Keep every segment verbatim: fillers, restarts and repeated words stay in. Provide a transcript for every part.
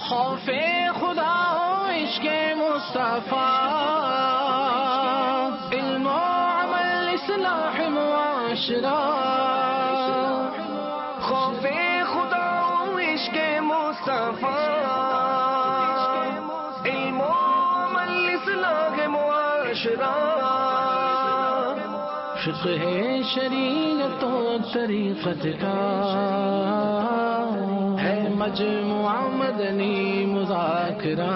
خوف خدا و عشق مصطفیٰ، علم و عمل اصلاح معاشرہ، خوف خدا و عشق مصطفیٰ، علم و عمل اصلاح معاشرہ، فقہ شریعت و طریقت کا ہے مجموعہ مدنی مذاکرہ۔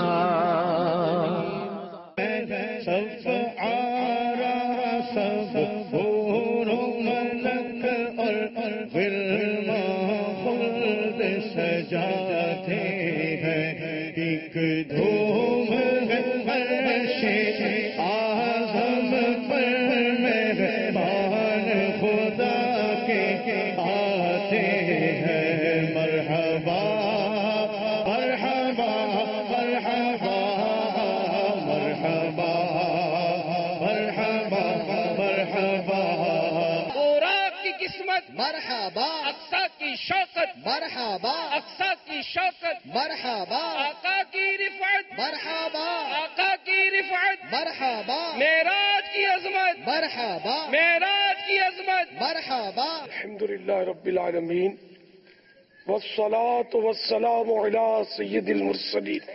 سب آرا سب حور و ملک اور غلام خلد سجاتے ہیں، ایک دھوم ہے عرش اعظم پر مہربان خدا کے آتے ہیں۔ مرحبا مرحبا مرحبا مرحبا مرحبا مرحبا، پورا کی قسمت مرحبا اقصا کی شوقت، مرحبا اقصا کی شوقت، مرحبا آقا کی رفعت، مرحبا آقا کی رفعت، مرحبا معراج کی عظمت، مرحبا معراج کی عظمت۔ مرحبا۔ الحمدللہ رب العالمین والصلاة والسلام علی سید المرسلین،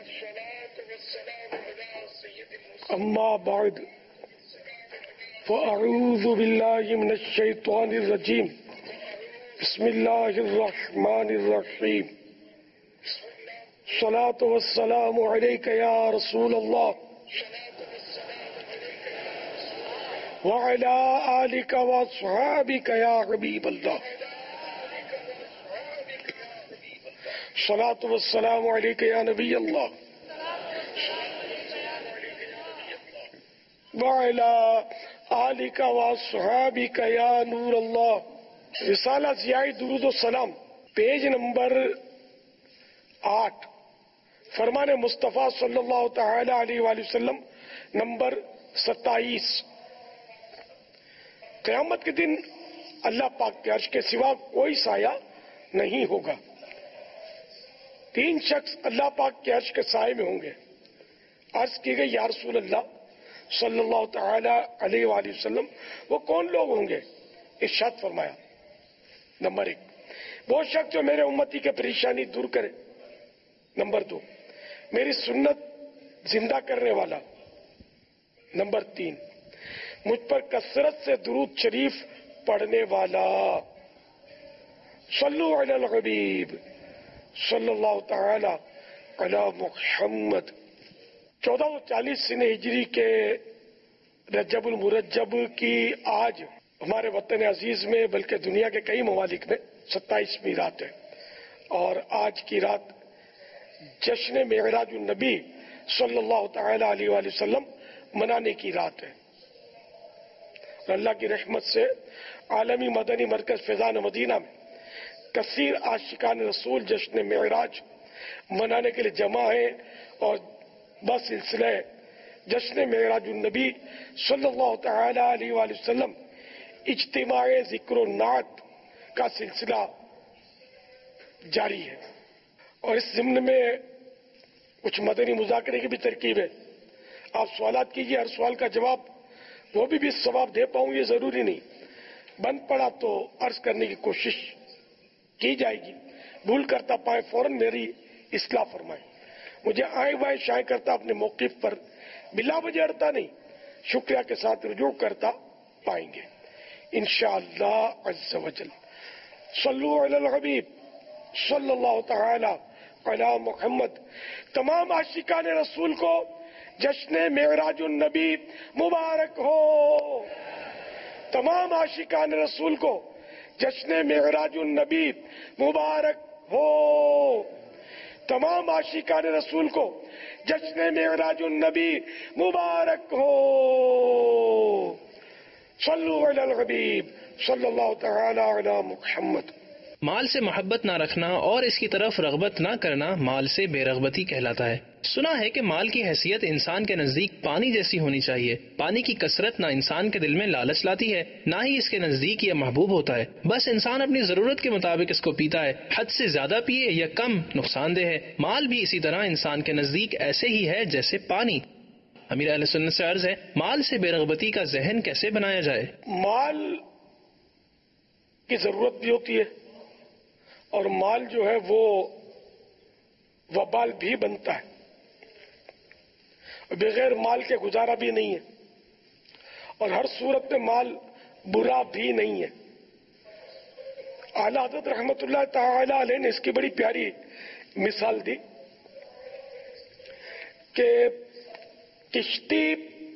اما بعد فاعوذ باللہ من الشیطان الرجیم، بسم اللہ الرحمن الرحیم، الصلاة والسلام علیک یا رسول اللہ وعلی آلک واصحابک یا حبیب اللہ، الصلاة والسلام علیک یا نبی اللہ وعلی آلک واصحابک یا نور اللہ۔ رسالہ ضیاء درود و سلام، پیج نمبر آٹھ، فرمان مصطفیٰ صلی اللہ تعالی علیہ وآلہ وسلم نمبر ستائیس۔ قیامت کے دن اللہ پاک کے عرش کے سوا کوئی سایہ نہیں ہوگا۔ تین شخص اللہ پاک کے عرش کے سائے میں ہوں گے۔ عرض کی گئی یا رسول اللہ صلی اللہ تعالی علیہ وآلہ وسلم وہ کون لوگ ہوں گے؟ ارشاد فرمایا، نمبر ایک وہ شخص جو میرے امتی کے پریشانی دور کرے، نمبر دو میری سنت زندہ کرنے والا، نمبر تین مجھ پر کثرت سے درود شریف پڑھنے والا۔ صلو علی الحبیب صلی اللہ تعالی علی محمد۔ چودہ سو چالیس سن ہجری کے رجب المرجب کی آج ہمارے وطن عزیز میں بلکہ دنیا کے کئی ممالک میں ستائیسویں رات ہے، اور آج کی رات جشن معراج النبی صلی اللہ تعالی علیہ وآلہ وسلم منانے کی رات ہے۔ اور اللہ کی رحمت سے عالمی مدنی مرکز فیضان مدینہ میں کثیر عاشقان رسول جشن معراج منانے کے لیے جمع ہیں، اور بس سلسلہ جشن معراج النبی صلی اللہ تعالی علیہ وآلہ وسلم اجتماع ذکر و نعت کا سلسلہ جاری ہے۔ اور اس ضمن میں کچھ مدنی مذاکرے کی بھی ترکیب ہے۔ آپ سوالات کیجیے، ہر سوال کا جواب وہ بھی بھی ثواب دے پاؤں یہ ضروری نہیں، بند پڑا تو عرض کرنے کی کوشش کی جائے گی، بھول کرتا پائے فوراً میری اصلاح فرمائیں، مجھے آئیں بائیں شائیں کرتا اپنے موقف پر بلا وجہ اڑتا نہیں، شکریہ کے ساتھ رجوع کرتا پائیں گے انشاءاللہ عز و جل۔ صلو علی الحبیب صلی اللہ تعالی علی محمد۔ تمام عاشقان رسول کو جشن معراج النبی مبارک ہو، تمام عاشقان رسول کو جشن معراج النبی مبارک ہو، تمام عاشقان رسول کو جشن معراج النبی مبارک ہو۔ صلو علی الحبیب صلی اللہ تعالی علی محمد۔ مال سے محبت نہ رکھنا اور اس کی طرف رغبت نہ کرنا مال سے بے رغبتی کہلاتا ہے۔ سنا ہے کہ مال کی حیثیت انسان کے نزدیک پانی جیسی ہونی چاہیے۔ پانی کی کثرت نہ انسان کے دل میں لالچ لاتی ہے، نہ ہی اس کے نزدیک یہ محبوب ہوتا ہے۔ بس انسان اپنی ضرورت کے مطابق اس کو پیتا ہے، حد سے زیادہ پیے یا کم نقصان دہ ہے۔ مال بھی اسی طرح انسان کے نزدیک ایسے ہی ہے جیسے پانی۔ امیر اہل سنت سے عرض ہے، مال سے بے رغبتی کا ذہن کیسے بنایا جائے؟ مال کی ضرورت بھی ہوتی ہے اور مال جو ہے وہ وبال بھی بنتا ہے، بغیر مال کے گزارا بھی نہیں ہے، اور ہر صورت میں مال برا بھی نہیں ہے۔ اعلیٰ حضرت رحمت اللہ تعالی علیہ نے اس کی بڑی پیاری مثال دی کہ کشتی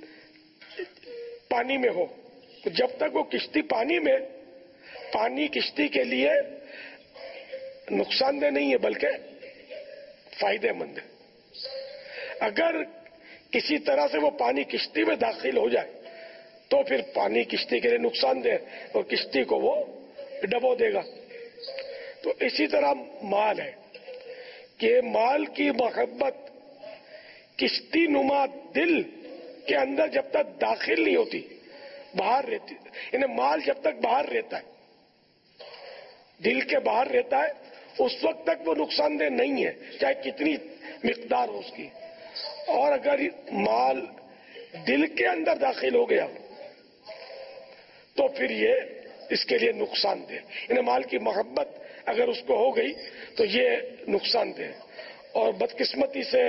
پانی میں ہو، جب تک وہ کشتی پانی میں، پانی کشتی کے لیے نقصان دہ نہیں ہے بلکہ فائدہ مند ہے۔ اگر کسی طرح سے وہ پانی کشتی میں داخل ہو جائے تو پھر پانی کشتی کے لیے نقصان دہ اور کشتی کو وہ ڈبو دے گا۔ تو اسی طرح مال ہے کہ مال کی محبت کشتی نما دل کے اندر جب تک داخل نہیں ہوتی، باہر رہتی، یعنی مال جب تک باہر رہتا ہے، دل کے باہر رہتا ہے، اس وقت تک وہ نقصان دہ نہیں ہے، چاہے کتنی مقدار ہو اس کی۔ اور اگر مال دل کے اندر داخل ہو گیا تو پھر یہ اس کے لیے نقصان دہ، یعنی مال کی محبت اگر اس کو ہو گئی تو یہ نقصان دہ۔ اور بدقسمتی سے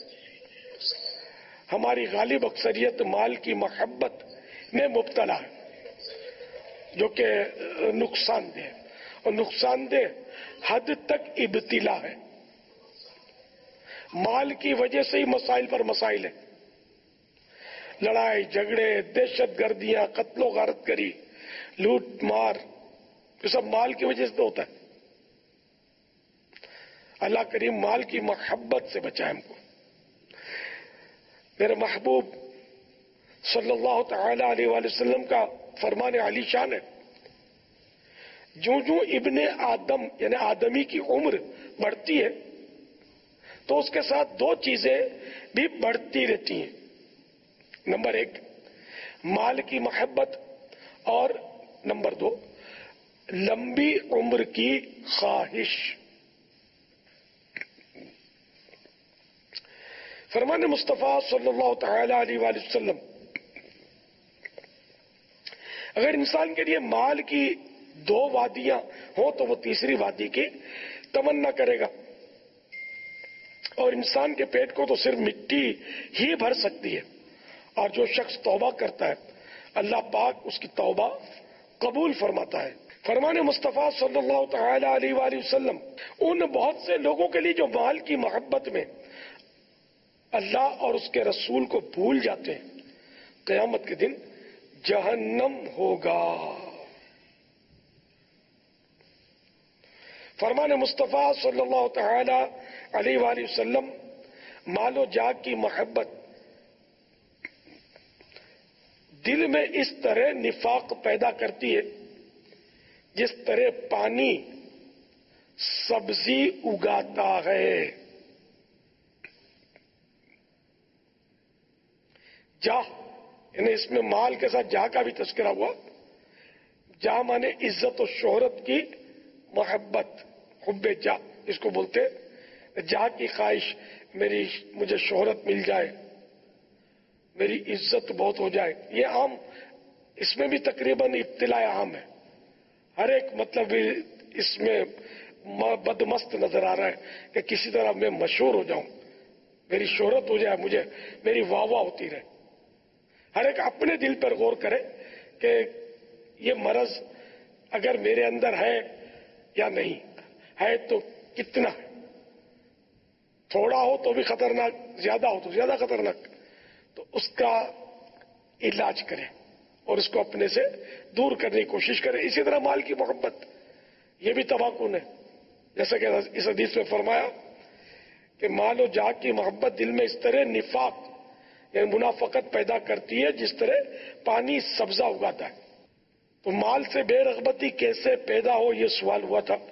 ہماری غالب اکثریت مال کی محبت میں مبتلا ہے، جو کہ نقصان دہ، اور نقصان دہ حد تک ابتلا ہے۔ مال کی وجہ سے ہی مسائل پر مسائل ہیں، لڑائی جھگڑے، دہشت گردیاں، قتل و غارت گری، لوٹ مار، یہ سب مال کی وجہ سے تو ہوتا ہے۔ اللہ کریم مال کی محبت سے بچائے ہم کو۔ میرے محبوب صلی اللہ تعالی علیہ وآلہ وسلم کا فرمان علی شان ہے، جو جو ابن آدم یعنی آدمی کی عمر بڑھتی ہے تو اس کے ساتھ دو چیزیں بھی بڑھتی رہتی ہیں۔ نمبر ایک مال کی محبت، اور نمبر دو لمبی عمر کی خواہش۔ فرمان مصطفیٰ صلی اللہ تعالی علیہ وآلہ وسلم، اگر انسان کے لیے مال کی دو وادیاں ہوں تو وہ تیسری وادی کی تمنا کرے گا، اور انسان کے پیٹ کو تو صرف مٹی ہی بھر سکتی ہے، اور جو شخص توبہ کرتا ہے اللہ پاک اس کی توبہ قبول فرماتا ہے۔ فرمان مصطفیٰ صلی اللہ تعالی علیہ وآلہ وسلم ان بہت سے لوگوں کے لیے جو مال کی محبت میں اللہ اور اس کے رسول کو بھول جاتے ہیں، قیامت کے دن جہنم ہوگا۔ فرمان مصطفیٰ صلی اللہ تعالی علیہ وآلہ وسلم، مال و جاہ کی محبت دل میں اس طرح نفاق پیدا کرتی ہے جس طرح پانی سبزی اگاتا ہے۔ جاہ یعنی اس میں مال کے ساتھ جاہ کا بھی تذکرہ ہوا۔ جاہ مانے عزت و شہرت کی محبت، حب جاہ اس کو بولتے، جاہ کی خواہش، میری مجھے شہرت مل جائے، میری عزت بہت ہو جائے۔ یہ عام، اس میں بھی تقریباً ابتلاء عام ہے، ہر ایک مطلب اس میں بدمست نظر آ رہا ہے کہ کسی طرح میں مشہور ہو جاؤں، میری شہرت ہو جائے، مجھے میری واہ واہ ہوتی رہے۔ ہر ایک اپنے دل پر غور کرے کہ یہ مرض اگر میرے اندر ہے یا نہیں ہے تو کتنا ہے، تھوڑا ہو تو بھی خطرناک، زیادہ ہو تو زیادہ خطرناک، تو اس کا علاج کرے اور اس کو اپنے سے دور کرنے کی کوشش کرے۔ اسی طرح مال کی محبت یہ بھی تباہ کن ہے، جیسا کہ اس حدیث میں فرمایا کہ مال و جاہ کی محبت دل میں اس طرح نفاق یعنی منافقت پیدا کرتی ہے جس طرح پانی سبزہ اگاتا ہے۔ تو مال سے بے رغبتی کیسے پیدا ہو، یہ سوال ہوا تھا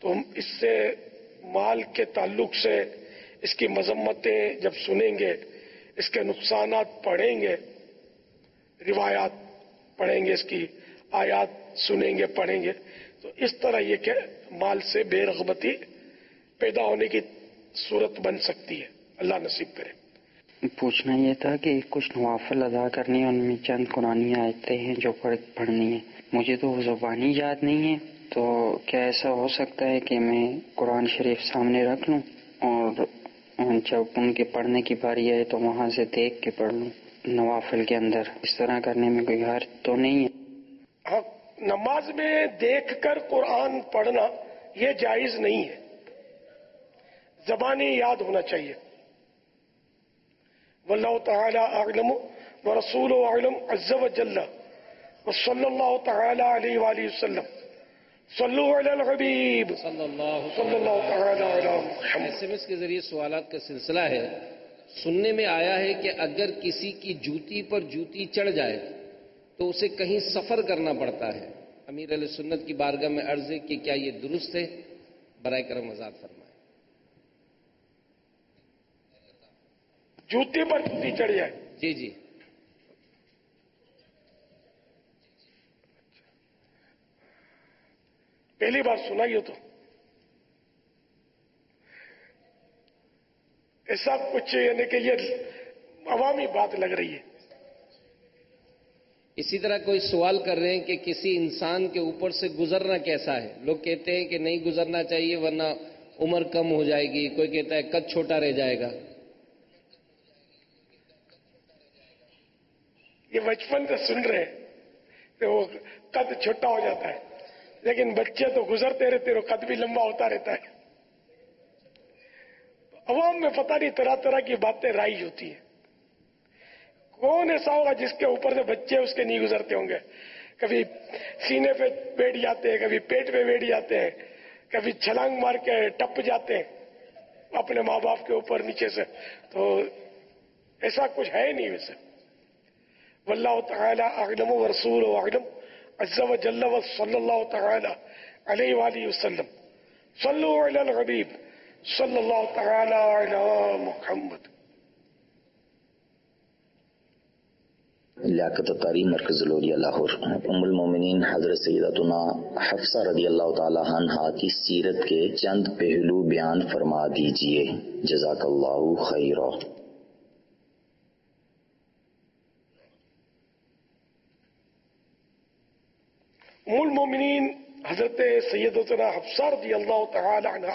تو ہم اس سے مال کے تعلق سے اس کی مذمتیں جب سنیں گے، اس کے نقصانات پڑھیں گے، روایات پڑھیں گے، اس کی آیات سنیں گے، پڑھیں گے، تو اس طرح یہ کہ مال سے بے رغبتی پیدا ہونے کی صورت بن سکتی ہے۔ اللہ نصیب کرے۔ پوچھنا یہ تھا کہ کچھ نوافل ادا کرنی ہیں، ان میں چند قرآنی آیتیں ہیں جو پڑھنی ہیں، مجھے تو وہ زبانی یاد نہیں ہے، تو کیا ایسا ہو سکتا ہے کہ میں قرآن شریف سامنے رکھ لوں اور جب ان کے پڑھنے کی باری آئے تو وہاں سے دیکھ کے پڑھ لوں نوافل کے اندر؟ اس طرح کرنے میں کوئی حرج تو نہیں ہے؟ ہاں، نماز میں دیکھ کر قرآن پڑھنا یہ جائز نہیں ہے، زبانی یاد ہونا چاہیے۔ واللہ تعالی اعلم ورسولہ اعلم عز وجل وصلی اللہ تعالی علیہ وآلہ وسلم صلو علی الحبیب صلی اللہ صلی اللہ تعالی علی محمد۔ ایس ایم ایس کے ذریعے سوالات کا سلسلہ ہے۔ سننے میں آیا ہے کہ اگر کسی کی جوتی پر جوتی چڑھ جائے تو اسے کہیں سفر کرنا پڑتا ہے۔ امیر علیہ سنت کی بارگاہ میں عرض ہے کہ کیا یہ درست ہے؟ برائے کرم وضاحت فرمائیں۔ جوتی پر جوتی چڑھ جائے؟ جی جی پہلی بار سنا یہ تو، ایسا کچھ یعنی کہ یہ عوامی بات لگ رہی ہے۔ اسی طرح کوئی سوال کر رہے ہیں کہ کسی انسان کے اوپر سے گزرنا کیسا ہے؟ لوگ کہتے ہیں کہ نہیں گزرنا چاہیے ورنہ عمر کم ہو جائے گی، کوئی کہتا ہے قد چھوٹا رہ جائے گا۔ یہ بچپن سے سن رہے ہیں کہ وہ قد چھوٹا ہو جاتا ہے، لیکن بچے تو گزرتے رہتے اور قد بھی لمبا ہوتا رہتا ہے۔ عوام میں پتہ نہیں طرح طرح کی باتیں رائج ہوتی ہیں۔ کون ایسا ہوگا جس کے اوپر سے بچے اس کے نہیں گزرتے ہوں گے؟ کبھی سینے پہ بیٹھ جاتے ہیں، کبھی پیٹ پہ بیٹھ جاتے ہیں، کبھی چھلانگ مار کے ٹپ جاتے ہیں اپنے ماں باپ کے اوپر نیچے سے، تو ایسا کچھ ہے نہیں ویسے۔ واللہ تعالی اعلم ورسولہ اعلم عز وجل وصلی اللہ تعالی علیہ وآلہ وسلم صلو علی الحبیب صلی اللہ تعالی علی محمد۔ لیاقت الطاری مرکز لوریا لاہور۔ ام المومنین حضرت سیدتنا حفصہ رضی اللہ تعالی عنہا کی سیرت کے چند پہلو بیان فرما دیجئے، جزاک اللہ خیرا۔ ام المومنین حضرت سیدتنا حفصہ رضی اللہ تعالی عنہا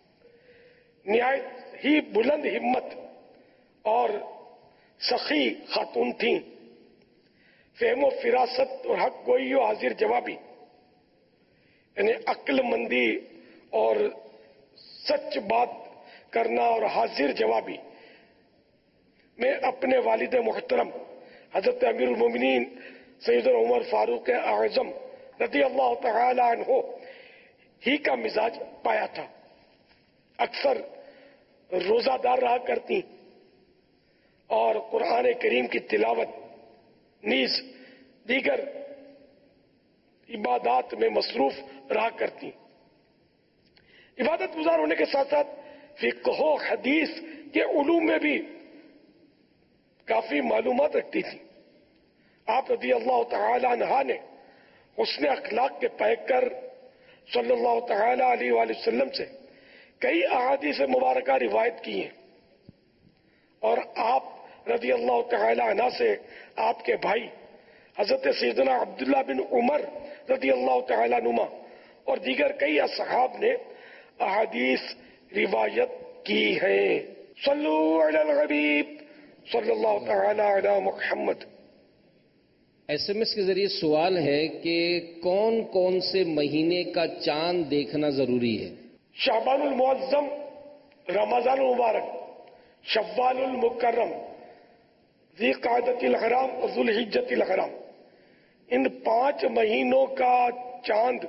نہایت ہی بلند ہمت اور سخی خاتون تھیں، فہم و فراست اور حق گوئی و حاضر جوابی، یعنی عقل مندی اور سچ بات کرنا اور حاضر جوابی میں اپنے والد محترم حضرت امیر المومنین سیدنا عمر فاروق اعظم رضی اللہ تعالی عنہ ہی کا مزاج پایا تھا۔ اکثر روزہ دار رہا کرتی اور قرآن کریم کی تلاوت نیز دیگر عبادات میں مصروف رہا کرتی۔ عبادت گزار ہونے کے ساتھ ساتھ فقہ و حدیث کے علوم میں بھی کافی معلومات رکھتی تھی۔ آپ رضی اللہ تعالی عنہ نے حسن اخلاق کے پیکر صلی اللہ تعالی علیہ وآلہ وسلم سے کئی احادیث مبارکہ روایت کی ہیں، اور آپ رضی اللہ تعالی عنہ سے آپ کے بھائی حضرت سیدنا عبداللہ بن عمر رضی اللہ تعالی عنہما اور دیگر کئی اصحاب نے احادیث روایت کی ہیں۔ صلو علی الحبیب صلی اللہ تعالی علی محمد۔ ایس ایم ایس کے ذریعے سوال ہے کہ کون کون سے مہینے کا چاند دیکھنا ضروری ہے؟ شعبان المعظم، رمضان المبارک، شوال المکرم، ذی قعدۃ الحرام اور ذو الحجۃ الحرام، ان پانچ مہینوں کا چاند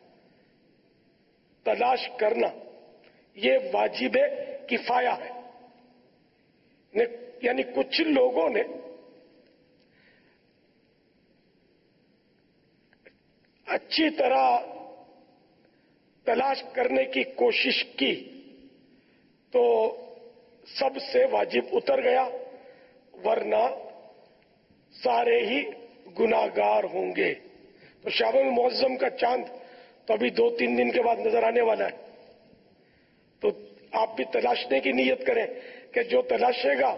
تلاش کرنا یہ واجب کفایہ ہے۔ یعنی کچھ لوگوں نے اچھی طرح تلاش کرنے کی کوشش کی تو سب سے واجب اتر گیا، ورنہ سارے ہی گناہگار ہوں گے۔ تو شعبان المعظم کا چاند تو ابھی دو تین دن کے بعد نظر آنے والا ہے، تو آپ بھی تلاشنے کی نیت کریں کہ جو تلاشے گا،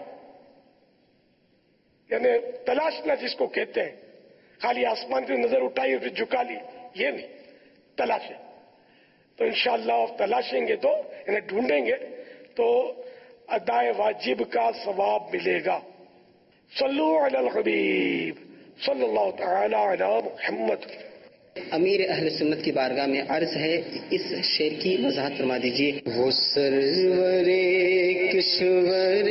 یعنی تلاشنا جس کو کہتے ہیں، خالی آسمان کی نظر اٹھائی اور پھر جھکا لی، یہ نہیں، تلاشیں۔ تو انشاءاللہ آپ تلاشیں گے تو یعنی ڈھونڈیں گے تو ادائے واجب کا ثواب ملے گا۔ صلو علی الحبیب صلی اللہ تعالی علی محمد۔ امیر اہل سنت کی بارگاہ میں عرض ہے، اس شعر کی وضاحت فرما دیجیے۔ وہ سرور کشور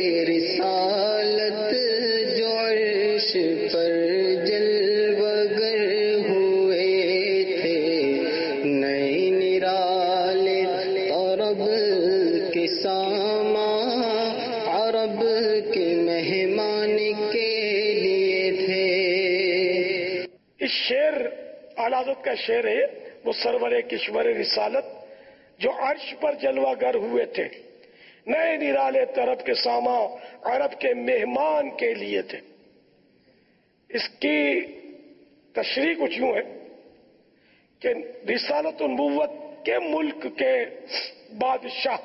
رسالت جو عرش پر جلوگر ہوئے تھے، نئے نرالے عرب کے ساما عرب کے مہمان کے لیے تھے۔ اس شعر اعلیٰ حضرت کا شعر ہے، وہ سرور کشور رسالت جو عرش پر جلوہ گر ہوئے تھے، نئے نرالے طرف کے ساما عرب کے مہمان کے لیے تھے۔ اس کی تشریح کچھ یوں ہے کہ رسالت و نبوت کے ملک کے بادشاہ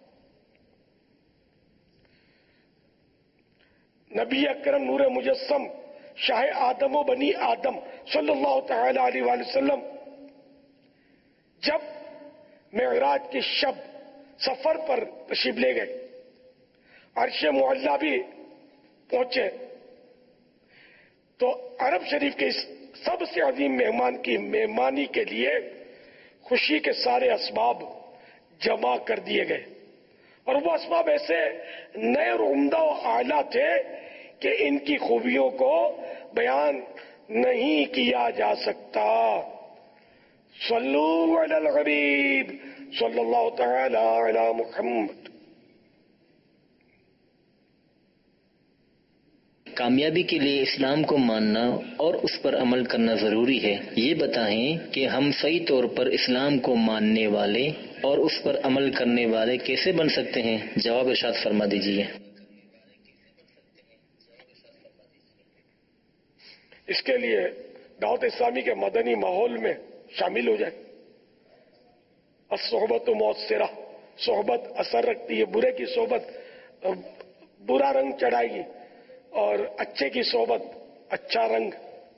نبی اکرم نور مجسم شاہ آدم و بنی آدم صلی اللہ تعالی علیہ وآلہ وسلم جب معراج کی شب سفر پر تشریف لے گئے، عرش معلیٰ بھی پہنچے، تو عرب شریف کے اس سب سے عظیم مہمان کی مہمانی کے لیے خوشی کے سارے اسباب جمع کر دیے گئے، اور وہ اسباب ایسے نئے اور عمدہ و اعلیٰ تھے کہ ان کی خوبیوں کو بیان نہیں کیا جا سکتا۔ صلو علی الحبیب صلی اللہ تعالی علی محمد۔ کامیابی کے لیے اسلام کو ماننا اور اس پر عمل کرنا ضروری ہے، یہ بتائیں کہ ہم صحیح طور پر اسلام کو ماننے والے اور اس پر عمل کرنے والے کیسے بن سکتے ہیں؟ جواب ارشاد فرما دیجیے۔ اس کے لیے دعوت اسلامی کے مدنی ماحول میں شامل ہو جائے۔ الصحبت مؤثرہ، صحبت اثر رکھتی ہے، برے کی صحبت برا رنگ چڑھائے گی اور اچھے کی صحبت اچھا رنگ۔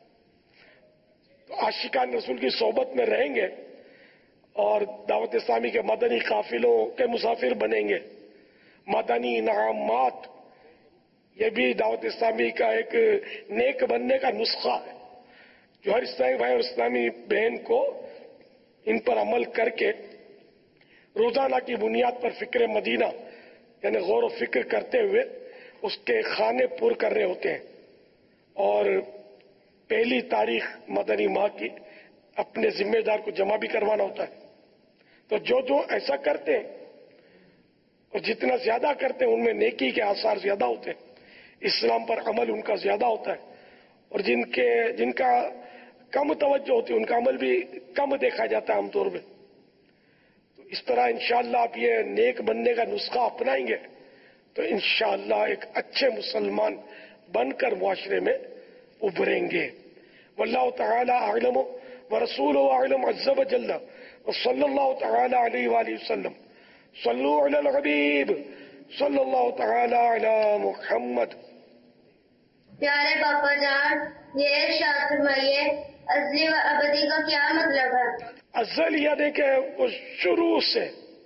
تو عاشقان رسول کی صحبت میں رہیں گے اور دعوت اسلامی کے مدنی قافلوں کے مسافر بنیں گے۔ مدنی انعامات یہ بھی دعوت اسلامی کا ایک نیک بننے کا نسخہ ہے، جو ہر اسلامی بھائی اور اسلامی بہن کو ان پر عمل کر کے روزانہ کی بنیاد پر فکر مدینہ یعنی غور و فکر کرتے ہوئے اس کے خانے پر کر رہے ہوتے ہیں، اور پہلی تاریخ مدنی ماہ کی اپنے ذمہ دار کو جمع بھی کروانا ہوتا ہے۔ تو جو جو ایسا کرتے ہیں اور جتنا زیادہ کرتے ہیں ان میں نیکی کے آثار زیادہ ہوتے ہیں، اسلام پر عمل ان کا زیادہ ہوتا ہے، اور جن کے جن کا کم توجہ ہوتی ہے ان کا عمل بھی کم دیکھا جاتا ہے عام طور پہ۔ تو اس طرح انشاءاللہ آپ یہ نیک بننے کا نسخہ اپنائیں گے تو انشاءاللہ ایک اچھے مسلمان بن کر معاشرے میں ابھریں گے۔ واللہ تعالی اعلم ورسولہ اعلم عز وجل وصلی اللہ تعالی علیہ وآلہ وسلم۔ صلو علی الحبیب صلی اللہ تعالی علی محمد۔ پیارے باپا جان، یہ ارشاد فرمائیے ازلی و ابدی کا کیا مطلب ہے؟ ازل یعنی کہ وہ شروع سے،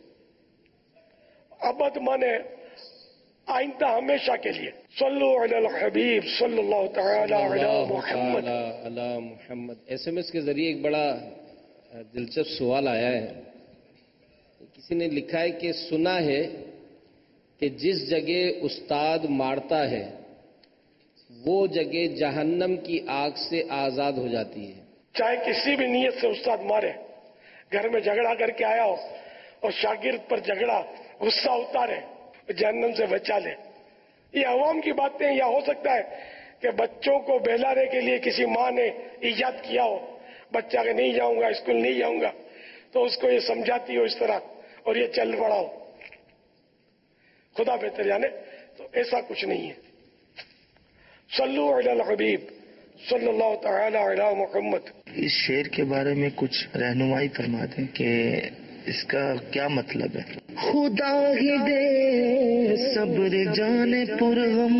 ابد مانے آئندہ ہمیشہ کے لیے۔ صلو علی الحبیب صلی اللہ تعالی علی محمد علی محمد۔ ایس ایم ایس کے ذریعے ایک بڑا دلچسپ سوال آیا ہے، کسی نے لکھا ہے کہ سنا ہے کہ جس جگہ استاد مارتا ہے وہ جگہ جہنم کی آگ سے آزاد ہو جاتی ہے۔ چاہے کسی بھی نیت سے استاد مارے، گھر میں جھگڑا کر کے آیا ہو اور شاگرد پر جھگڑا غصہ اتارے، جہنم سے بچا لے۔ یہ عوام کی باتیں، یا ہو سکتا ہے کہ بچوں کو بہلانے کے لیے کسی ماں نے ایجاد کیا ہو، بچہ کہ نہیں جاؤں گا اسکول نہیں جاؤں گا، تو اس کو یہ سمجھاتی ہو اس طرح اور یہ چل بڑھاؤ، خدا بہتر جانے، تو ایسا کچھ نہیں ہے۔ صلو علی الحبیب صلی اللہ تعالی علی محمد۔ اس شعر کے بارے میں کچھ رہنمائی فرما دیں کہ اس کا کیا مطلب ہے؟ خدا ہی دے صبر جانے پر غم،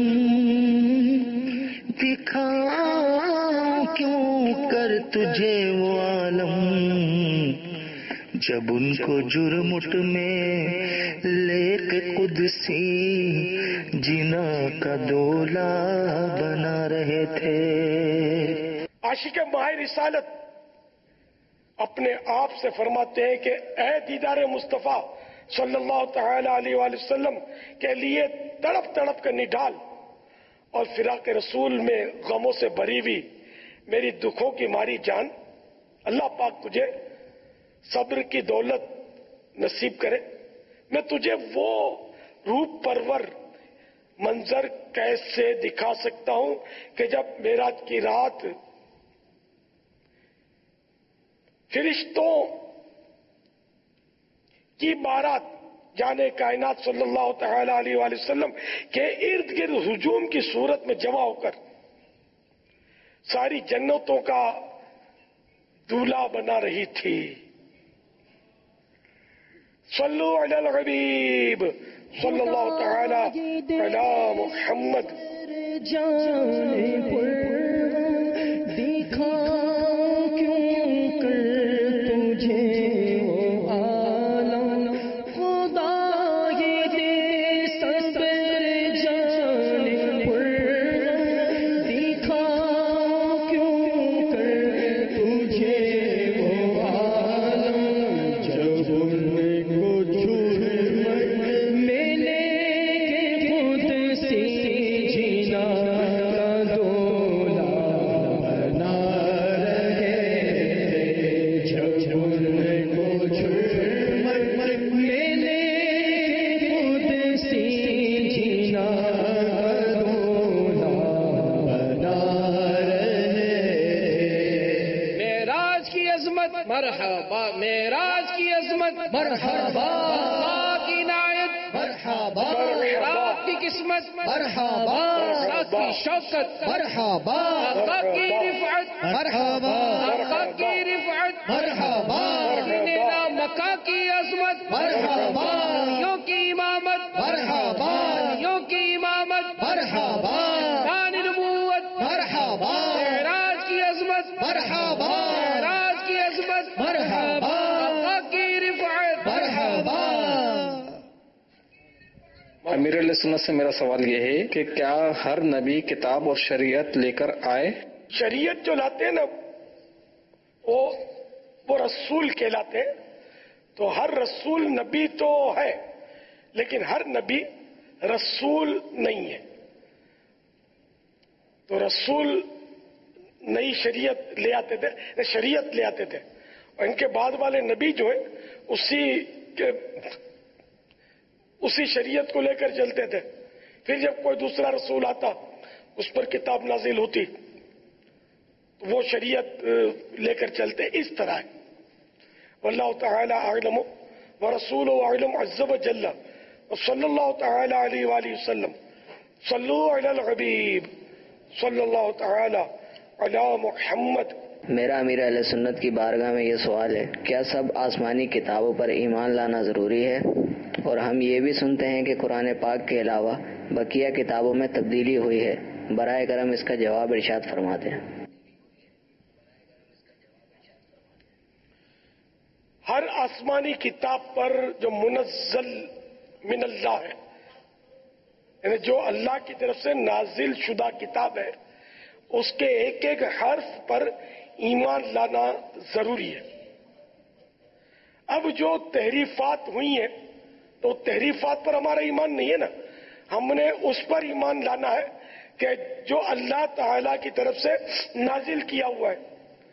دکھا کیوں کر تجھے وہ عالم، جب ان کو جرمٹ میں لے کے قدسی جنا کا دولا بنا رہے تھے۔ عاشق ماہ رسالت اپنے آپ سے فرماتے ہیں کہ اے دیدار مصطفیٰ صلی اللہ تعالی علیہ وآلہ وسلم کے لیے تڑپ تڑپ کر نڈال اور فراق رسول میں غموں سے بھری ہوئی میری دکھوں کی ماری جان، اللہ پاک تجھے صبر کی دولت نصیب کرے۔ میں تجھے وہ روپ پرور منظر کیسے دکھا سکتا ہوں کہ جب معراج کی رات فرشتوں کی بارات جانے کائنات صلی اللہ تعالی علیہ وآلہ وسلم کے ارد گرد ہجوم کی صورت میں جمع ہو کر ساری جنتوں کا دولہا بنا رہی تھی۔ صلو علی الحبیب صلی اللہ تعالی علی محمد۔ مرحبا معراج کی عظمت، مرحبا کی عنایت، مرحبا رات کی قسمت، مرحبا رات کی شوکت، مرحبا آقا کی رفعت، مرحبا آقا کی رفعت، مرحبا نینا مکہ کی عظمت، مرحبا یوں کی امامت، مرحبا یوں کی امامت، مرحبا شان نبوت، مرحبا معراج کی عظمت، مرحبا مرحبا آقا کی رفعت، مرحبا۔ امیر علیہ سنت سے میرا سوال یہ ہے کہ کیا ہر نبی کتاب اور شریعت لے کر آئے؟ شریعت جو لاتے ہیں نا وہ وہ رسول کہلاتے ہیں، تو ہر رسول نبی تو ہے لیکن ہر نبی رسول نہیں ہے۔ تو رسول نئی شریعت لے آتے تھے، شریعت لے آتے تھے، اور ان کے بعد والے نبی جو ہے اسی کے اسی شریعت کو لے کر چلتے تھے۔ پھر جب کوئی دوسرا رسول آتا اس پر کتاب نازل ہوتی تو وہ شریعت لے کر چلتے۔ اس طرح ہے۔ واللہ تعالی اعلم ورسولہ اعلم عز وجل وصلی اللہ تعالی علیہ وآلہ وسلم۔ صلو علی الحبیب صلی اللہ تعالی علی محمد۔ میرا امیر اہل سنت کی بارگاہ میں یہ سوال ہے، کیا سب آسمانی کتابوں پر ایمان لانا ضروری ہے؟ اور ہم یہ بھی سنتے ہیں کہ قرآن پاک کے علاوہ بقیہ کتابوں میں تبدیلی ہوئی ہے، برائے کرم اس کا جواب ارشاد فرماتے ہیں۔ ہر آسمانی کتاب پر جو منزل من اللہ ہے، یعنی جو اللہ کی طرف سے نازل شدہ کتاب ہے، اس کے ایک ایک حرف پر ایمان لانا ضروری ہے۔ اب جو تحریفات ہوئی ہیں تو تحریفات پر ہمارا ایمان نہیں ہے نا، ہم نے اس پر ایمان لانا ہے کہ جو اللہ تعالی کی طرف سے نازل کیا ہوا ہے۔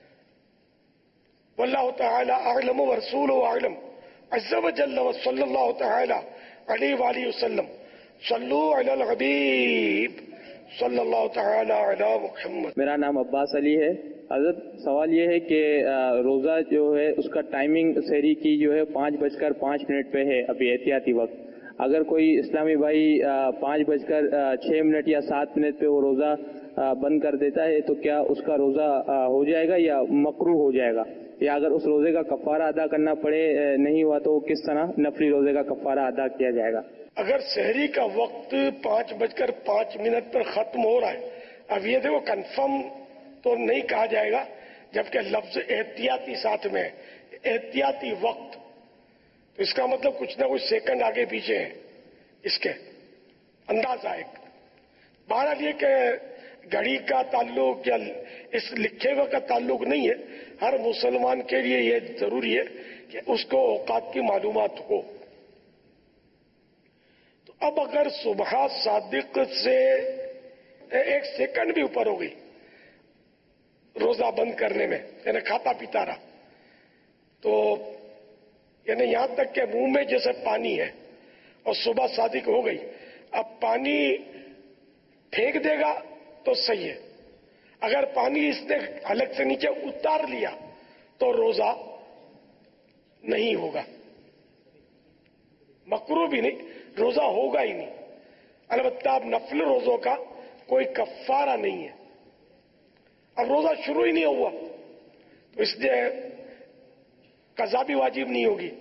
واللہ تعالی اعلم ورسولہ اعلم عز وجل وصلی اللہ تعالی علیہ وآلہ وسلم۔ صلو علی الحبیب صلی اللہ تعالی علی محمد۔ میرا نام عباس علی ہے، حضرت سوال یہ ہے کہ روزہ جو ہے اس کا ٹائمنگ سحری کی جو ہے پانچ بج کر پانچ منٹ پہ ہے ابھی احتیاطی وقت. اگر کوئی اسلامی بھائی پانچ بج کر چھ منٹ یا سات منٹ پہ وہ روزہ بند کر دیتا ہے تو کیا اس کا روزہ ہو جائے گا یا مکروہ ہو جائے گا؟ یا اگر اس روزے کا کفارہ ادا کرنا پڑے نہیں ہوا تو کس طرح نفلی روزے کا کفارہ ادا کیا جائے گا؟ اگر سحری کا وقت پانچ بج کر پانچ منٹ پر ختم ہو رہا ہے، اب یہ دیکھو کنفرم تو نہیں کہا جائے گا جبکہ لفظ احتیاطی ساتھ میں احتیاطی وقت، تو اس کا مطلب کچھ نہ کچھ سیکنڈ آگے پیچھے ہے اس کے اندازہ ایک. بہرحال یہ کہ گھڑی کا تعلق یا اس لکھے ہوئے کا تعلق نہیں ہے، ہر مسلمان کے لیے یہ ضروری ہے کہ اس کو اوقات کی معلومات ہو. تو اب اگر صبح صادق سے ایک سیکنڈ بھی اوپر ہو گئی روزہ بند کرنے میں، یعنی کھاتا پیتا رہا، تو یعنی یہاں تک کہ منہ میں جیسے پانی ہے اور صبح صادق ہو گئی، اب پانی پھینک دے گا تو صحیح ہے. اگر پانی اس نے حلق سے نیچے اتار لیا تو روزہ نہیں ہوگا، مکروہ بھی نہیں، روزہ ہوگا ہی نہیں. البتہ اب نفل روزوں کا کوئی کفارہ نہیں ہے، اب روزہ شروع ہی نہیں ہوا تو اس لیے قضا بھی واجب نہیں ہوگی.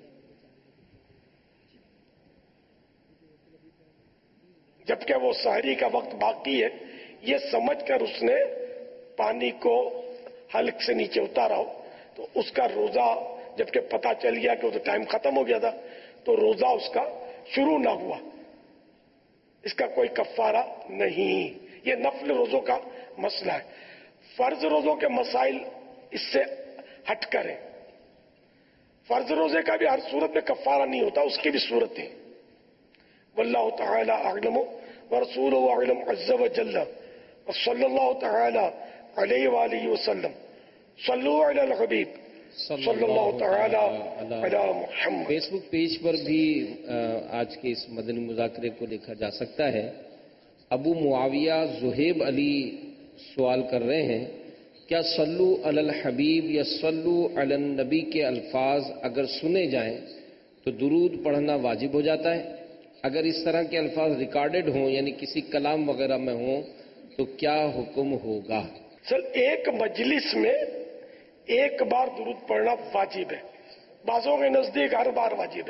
جبکہ وہ سحری کا وقت باقی ہے یہ سمجھ کر اس نے پانی کو حلق سے نیچے اتارا ہو تو اس کا روزہ، جبکہ پتہ چل گیا کہ وہ تو ٹائم ختم ہو گیا تھا تو روزہ اس کا شروع نہ ہوا، اس کا کوئی کفارہ نہیں. یہ نفل روزوں کا مسئلہ ہے. فرض روزوں کے مسائل اس سے ہٹ کر ہیں. فرض روزے کا بھی ہر صورت میں کفارہ نہیں ہوتا، اس کی بھی صورت ہے. واللہ تعالی اعلم ورسولہ اعلم عز وجل صلی اللہ تعالی علیہ وآلہ وسلم. صلو علی الحبیب صلی اللہ تعالی علی محمد. فیس بک پیج پر بھی آج کے اس مدنی مذاکرے کو دیکھا جا سکتا ہے. ابو معاویہ زہیب علی سوال کر رہے ہیں، کیا صلو علی الحبیب یا صلو علی النبی کے الفاظ اگر سنے جائیں تو درود پڑھنا واجب ہو جاتا ہے؟ اگر اس طرح کے الفاظ ریکارڈڈ ہوں یعنی کسی کلام وغیرہ میں ہوں تو کیا حکم ہوگا؟ سر ایک مجلس میں ایک بار درود پڑھنا واجب ہے، بعضوں کے نزدیک ہر بار واجب ہے.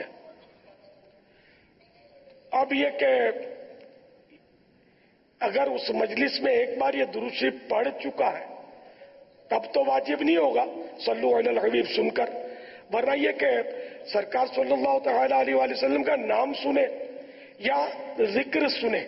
اب یہ کہ اگر اس مجلس میں ایک بار یہ درود شریف پڑھ چکا ہے تب تو واجب نہیں ہوگا صلو علی الحبیب سن کر، ورنہ یہ کہ سرکار صلی اللہ تعالی علیہ وآلہ وسلم کا نام سنے یا ذکر سنے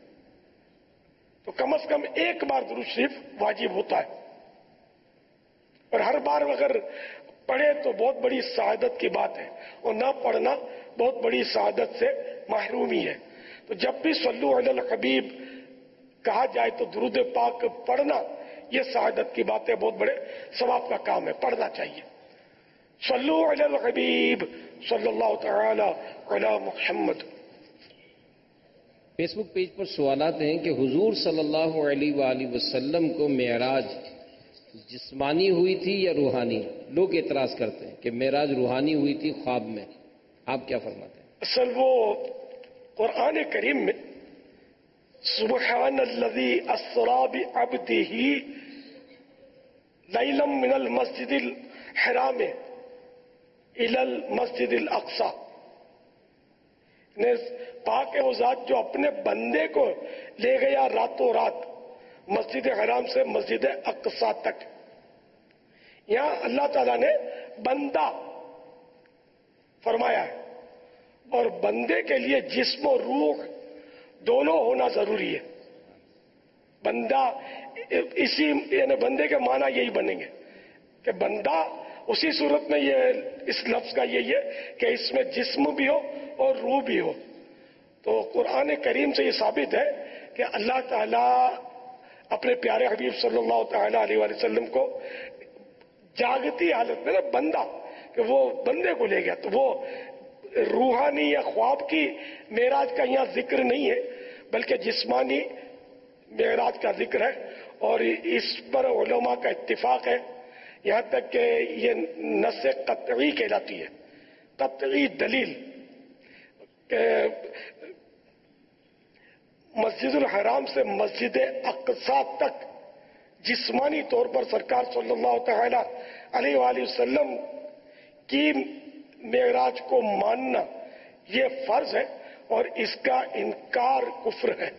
تو کم از کم ایک بار درود شریف واجب ہوتا ہے. اور ہر بار اگر پڑھے تو بہت بڑی سعادت کی بات ہے، اور نہ پڑھنا بہت بڑی سعادت سے محرومی ہے. تو جب بھی صلو علی الحبیب کہا جائے تو درود پاک پڑھنا یہ سعادت کی بات ہے، بہت بڑے ثواب کا کام ہے، پڑھنا چاہیے. صلو علی الحبیب صلی اللہ تعالی علی محمد. فیس بک پیج پر سوالات ہیں کہ حضور صلی اللہ علیہ وآلہ وسلم کو معراج جسمانی ہوئی تھی یا روحانی؟ لوگ اعتراض کرتے ہیں کہ معراج روحانی ہوئی تھی خواب میں، آپ کیا فرماتے ہیں؟ اصل وہ قرآن کریم میں سبحان الذی اسری بعبدہ لیلا من المسجد الحرام الی المسجد الاقصی، پاک ہے وہ ذات جو اپنے بندے کو لے گیا راتوں رات مسجد حرام سے مسجد اقصی تک. یہاں اللہ تعالیٰ نے بندہ فرمایا ہے، اور بندے کے لیے جسم و روح دونوں ہونا ضروری ہے. بندہ اسی یعنی بندے کے معنی یہی بنیں گے کہ بندہ اسی صورت میں یہ اس لفظ کا یہی ہے کہ اس میں جسم بھی ہو اور روح بھی ہو. تو قرآن کریم سے یہ ثابت ہے کہ اللہ تعالیٰ اپنے پیارے حبیب صلی اللہ تعالی علیہ وآلہ وسلم کو جاگتی حالت میں نا بندہ کہ وہ بندے کو لے گیا، تو وہ روحانی یا خواب کی معراج کا یہاں ذکر نہیں ہے بلکہ جسمانی معراج کا ذکر ہے. اور اس پر علماء کا اتفاق ہے، یہاں تک کہ یہ نص قطعی کہلاتی ہے، قطعی دلیل کہ مسجد الحرام سے مسجد اقصی تک جسمانی طور پر سرکار صلی اللہ تعالی علیہ وآلہ وسلم کی معراج کو ماننا یہ فرض ہے اور اس کا انکار کفر ہے۔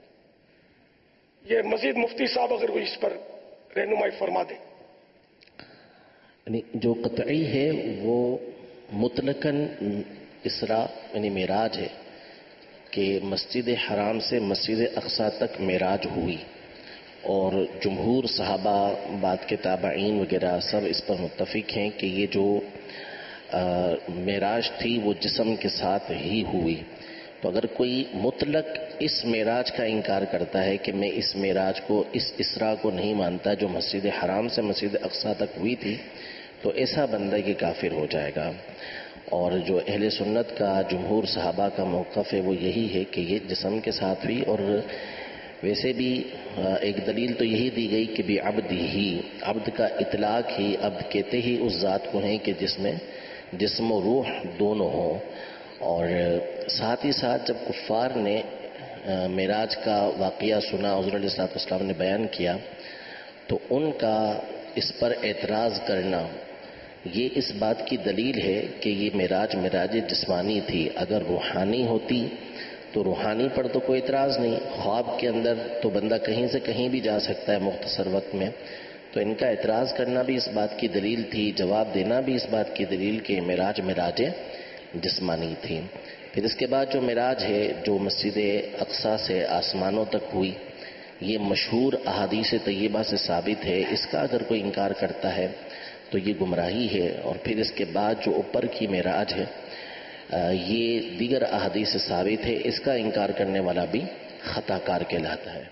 یہ مزید مفتی صاحب اگر وہ اس پر رہنمائی فرما دیں۔ یعنی جو قطعی ہے وہ مطلقاً اسراء یعنی معراج ہے کہ مسجد حرام سے مسجد اقصی تک معراج ہوئی، اور جمہور صحابہ بعد کے تابعین وغیرہ سب اس پر متفق ہیں کہ یہ جو معراج تھی وہ جسم کے ساتھ ہی ہوئی۔ تو اگر کوئی مطلق اس معراج کا انکار کرتا ہے کہ میں اس معراج کو، اس اسراء کو نہیں مانتا جو مسجد حرام سے مسجد اقصی تک ہوئی تھی، تو ایسا بندہ یہ کافر ہو جائے گا۔ اور جو اہل سنت کا جمہور صحابہ کا موقف ہے وہ یہی ہے کہ یہ جسم کے ساتھ ہوئی، اور ویسے بھی ایک دلیل تو یہی دی گئی کہ بھی عبد ہی، عبد کا اطلاق ہی، عبد کہتے ہی اس ذات کو ہیں کہ جس میں جسم و روح دونوں ہوں۔ اور ساتھ ہی ساتھ جب کفار نے معراج کا واقعہ سنا، حضور علیہ الصلوۃ والسلام نے بیان کیا، تو ان کا اس پر اعتراض کرنا یہ اس بات کی دلیل ہے کہ یہ معراج معراج جسمانی تھی۔ اگر روحانی ہوتی تو روحانی پر تو کوئی اعتراض نہیں، خواب کے اندر تو بندہ کہیں سے کہیں بھی جا سکتا ہے مختصر وقت میں، تو ان کا اعتراض کرنا بھی اس بات کی دلیل تھی، جواب دینا بھی اس بات کی دلیل کہ معراج معراج جسمانی تھی۔ پھر اس کے بعد جو معراج ہے جو مسجد اقصی سے آسمانوں تک ہوئی، یہ مشہور احادیث طیبہ سے ثابت ہے، اس کا اگر کوئی انکار کرتا ہے تو یہ گمراہی ہے۔ اور پھر اس کے بعد جو اوپر کی معراج ہے یہ دیگر احادیث سے ثابت ہے، اس کا انکار کرنے والا بھی خطا کار کہلاتا ہے۔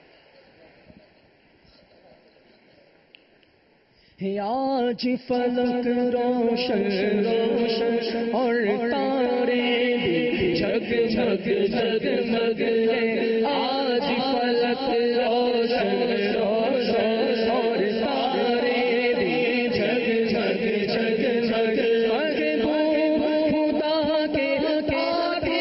آج فلک روشن روشن اور تارے بھی جگ جگ جگمگ ہے، آج فلک روشن روشن اور تارے بھی جگ جگ جگمگ، محبوب خدا کے آتے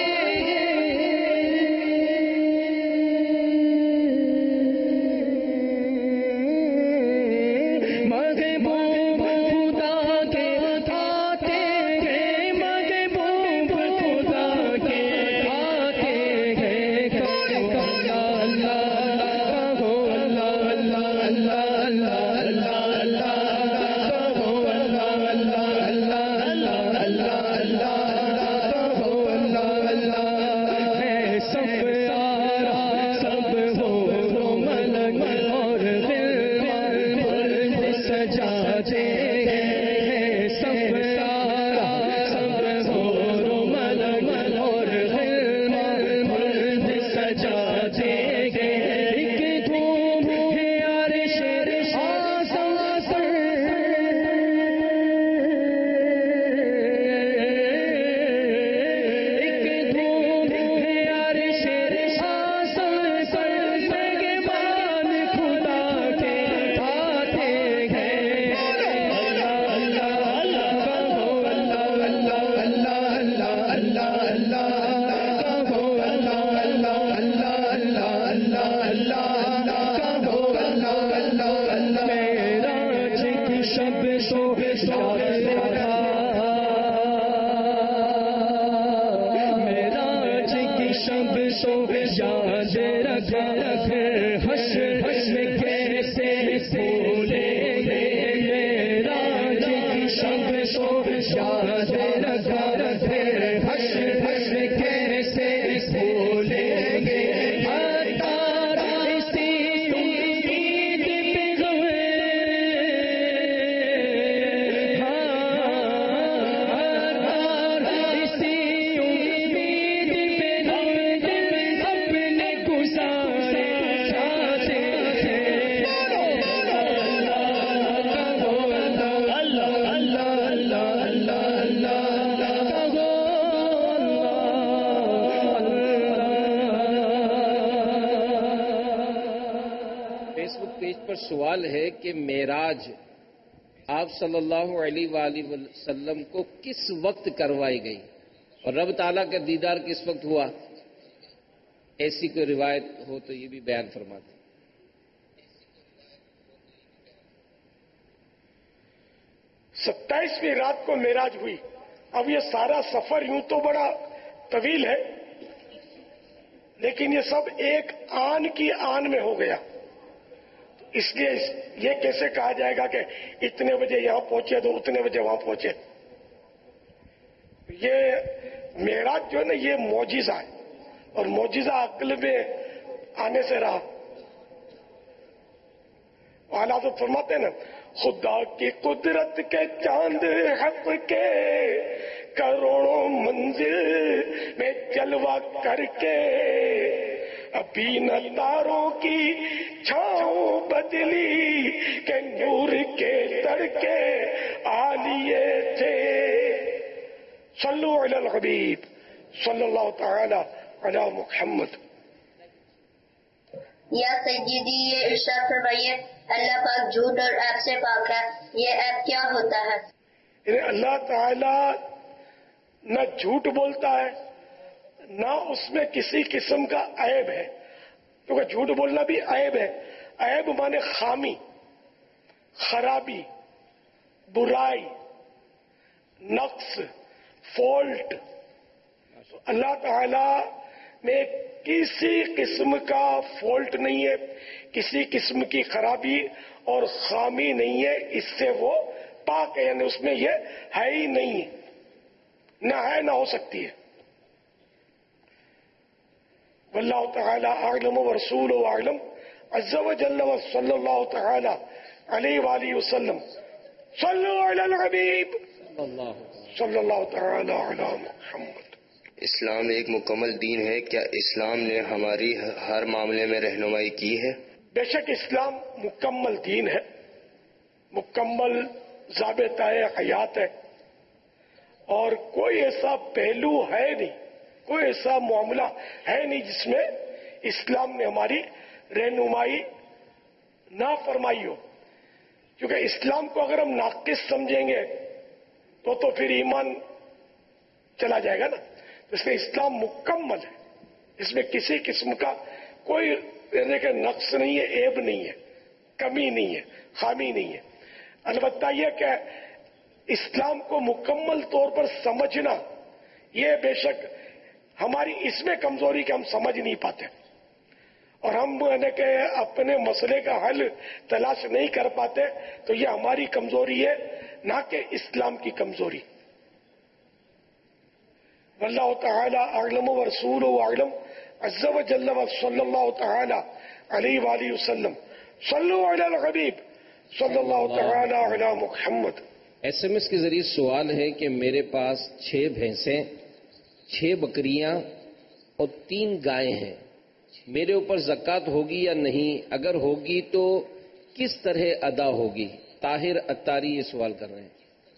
سارے اس پر سوال ہے کہ معراج آپ صلی اللہ علیہ وآلہ وسلم کو کس وقت کروائی گئی اور رب تعالیٰ کا دیدار کس وقت ہوا؟ ایسی کوئی روایت ہو تو یہ بھی بیان فرماتے۔ ستائیسویں رات کو معراج ہوئی۔ اب یہ سارا سفر یوں تو بڑا طویل ہے، لیکن یہ سب ایک آن کی آن میں ہو گیا، اس لیے یہ کیسے کہا جائے گا کہ اتنے بجے یہاں پہنچے تو اتنے بجے وہاں پہنچے؟ یہ معراج جو ہے نا یہ معجزہ ہے، اور معجزہ عقل میں آنے سے رہا۔ اعلیٰ تو فرماتے ہیں نا، خدا کی قدرت کے چاند حق کے کروڑوں منزل میں جلوہ کر کے ابھی نہ تاروں کی چھاؤں بدلی کہ نور کے تڑکے آلیے تھے۔ صلو علی الحبیب صلی اللہ تعالی علی محمد۔ یا سیدی یہ ارشاد فرمائیے، اللہ پاک جھوٹ اور عیب سے پاک ہے، یہ عیب کیا ہوتا ہے؟ یعنی اللہ تعالی نہ جھوٹ بولتا ہے نہ اس میں کسی قسم کا عیب ہے، کیونکہ جھوٹ بولنا بھی عیب ہے۔ عیب مانے خامی، خرابی، برائی، نقص، فالٹ۔ اللہ تعالی میں کسی قسم کا فالٹ نہیں ہے، کسی قسم کی خرابی اور خامی نہیں ہے، اس سے وہ پاک ہے، یعنی اس میں یہ ہے ہی نہیں ہے، نہ ہے نہ ہو سکتی ہے۔ واللہ تعالی اعلم ورسولہ اعلم عز وجل وصلی اللہ تعالی علیہ وآلہ وسلم۔ صلو علی الحبیب صلی اللہ تعالی علی محمد۔ اسلام ایک مکمل دین ہے، کیا اسلام نے ہماری ہر معاملے میں رہنمائی کی ہے؟ بے شک اسلام مکمل دین ہے، مکمل ضابطہ حیات ہے، اور کوئی ایسا پہلو ہے نہیں، کوئی ایسا معاملہ ہے نہیں جس میں اسلام نے ہماری رہنمائی نہ فرمائی ہو، کیونکہ اسلام کو اگر ہم ناقص سمجھیں گے تو تو پھر ایمان چلا جائے گا نا۔ اس لیے اسلام مکمل ہے، اس میں کسی قسم کا کوئی نقص نہیں ہے، عیب نہیں ہے، کمی نہیں ہے، خامی نہیں ہے۔ البتہ یہ کہ اسلام کو مکمل طور پر سمجھنا یہ بے شک ہماری اس میں کمزوری کہ ہم سمجھ نہیں پاتے، اور ہم کہ اپنے مسئلے کا حل تلاش نہیں کر پاتے، تو یہ ہماری کمزوری ہے نہ کہ اسلام کی کمزوری۔ واللہ تعالی اعلم ورسولہ اعلم عز وجل صلی اللہ تعالی علیہ وآلہ وسلم۔ صلو علی الحبیب صلی اللہ تعالی علی محمد۔ ایس ایم ایس کے ذریعے سوال ہے کہ میرے پاس چھ بھینسیں، چھ بکریاں اور تین گائے ہیں، میرے اوپر زکوٰۃ ہوگی یا نہیں؟ اگر ہوگی تو کس طرح ادا ہوگی؟ طاہر اتاری یہ سوال کر رہے ہیں۔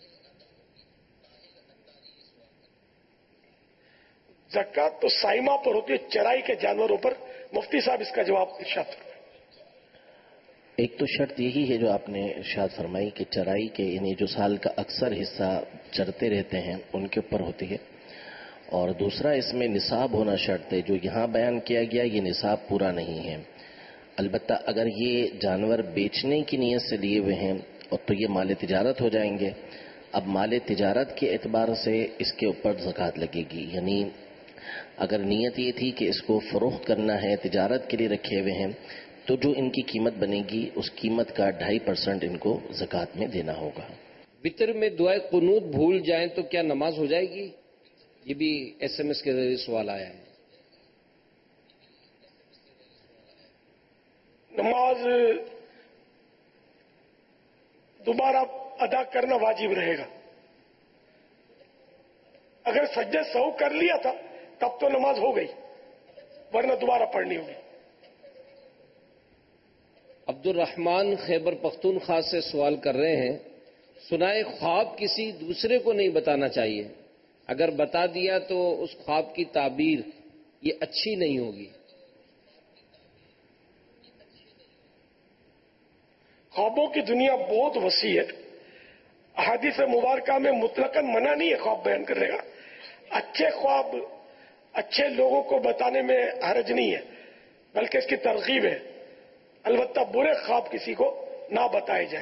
زکوٰۃ تو سائمہ پر ہوتی ہے، چرائی کے جانوروں پر۔ مفتی صاحب اس کا جواب ارشاد فرمائیں۔ ایک تو شرط یہی ہے جو آپ نے ارشاد فرمائی کہ چرائی کے یعنی جو سال کا اکثر حصہ چرتے رہتے ہیں ان کے اوپر ہوتی ہے، اور دوسرا اس میں نصاب ہونا شرط ہے۔ جو یہاں بیان کیا گیا یہ نصاب پورا نہیں ہے، البتہ اگر یہ جانور بیچنے کی نیت سے لیے ہوئے ہیں اور تو یہ مال تجارت ہو جائیں گے۔ اب مال تجارت کے اعتبار سے اس کے اوپر زکوٰۃ لگے گی، یعنی اگر نیت یہ تھی کہ اس کو فروخت کرنا ہے، تجارت کے لیے رکھے ہوئے ہیں، تو جو ان کی قیمت بنے گی اس قیمت کا ڈھائی پرسنٹ ان کو زکوٰۃ میں دینا ہوگا۔ وطر میں دعائے قنوت بھول جائیں تو کیا نماز ہو جائے گی؟ یہ بھی ایس ایم ایس کے ذریعے سوال آیا ہے۔ نماز دوبارہ ادا کرنا واجب رہے گا۔ اگر سجدہ سہو کر لیا تھا تب تو نماز ہو گئی، ورنہ دوبارہ پڑھنی ہوگی۔ عبد الرحمان خیبر پختونخوا سے سوال کر رہے ہیں، سنائے خواب کسی دوسرے کو نہیں بتانا چاہیے، اگر بتا دیا تو اس خواب کی تعبیر یہ اچھی نہیں ہوگی۔ خوابوں کی دنیا بہت وسیع ہے. احادیث مبارکہ میں مطلقاً منع نہیں ہے خواب بیان کرنے کا. اچھے خواب اچھے لوگوں کو بتانے میں حرج نہیں ہے، بلکہ اس کی ترغیب ہے. البتہ برے خواب کسی کو نہ بتائے جائیں.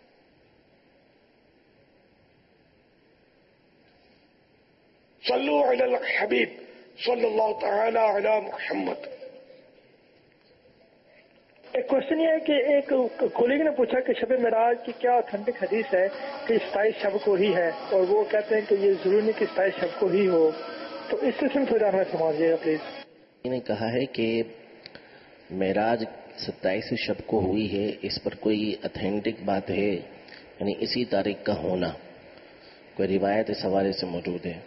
صلو علی الحبیب صلی اللہ تعالی علی محمد. ایک کوشچن یہ ہے کہ ایک کولیگ نے پوچھا کہ شب معراج کی کیا اتھینٹک حدیث ہے کہ ستائیس شب کو ہی ہے، اور وہ کہتے ہیں کہ یہ ضروری نہیں کہ ستائیس شب کو ہی ہو. تو اس سلسلے میں تھوڑا ہمیں سمجھیے گا پلیز. میں نے کہا ہے کہ معراج ستائیس شب کو ہوئی ہے، اس پر کوئی اتھینٹک بات ہے؟ یعنی اسی تاریخ کا ہونا کوئی روایت اس حوالے سے موجود ہے؟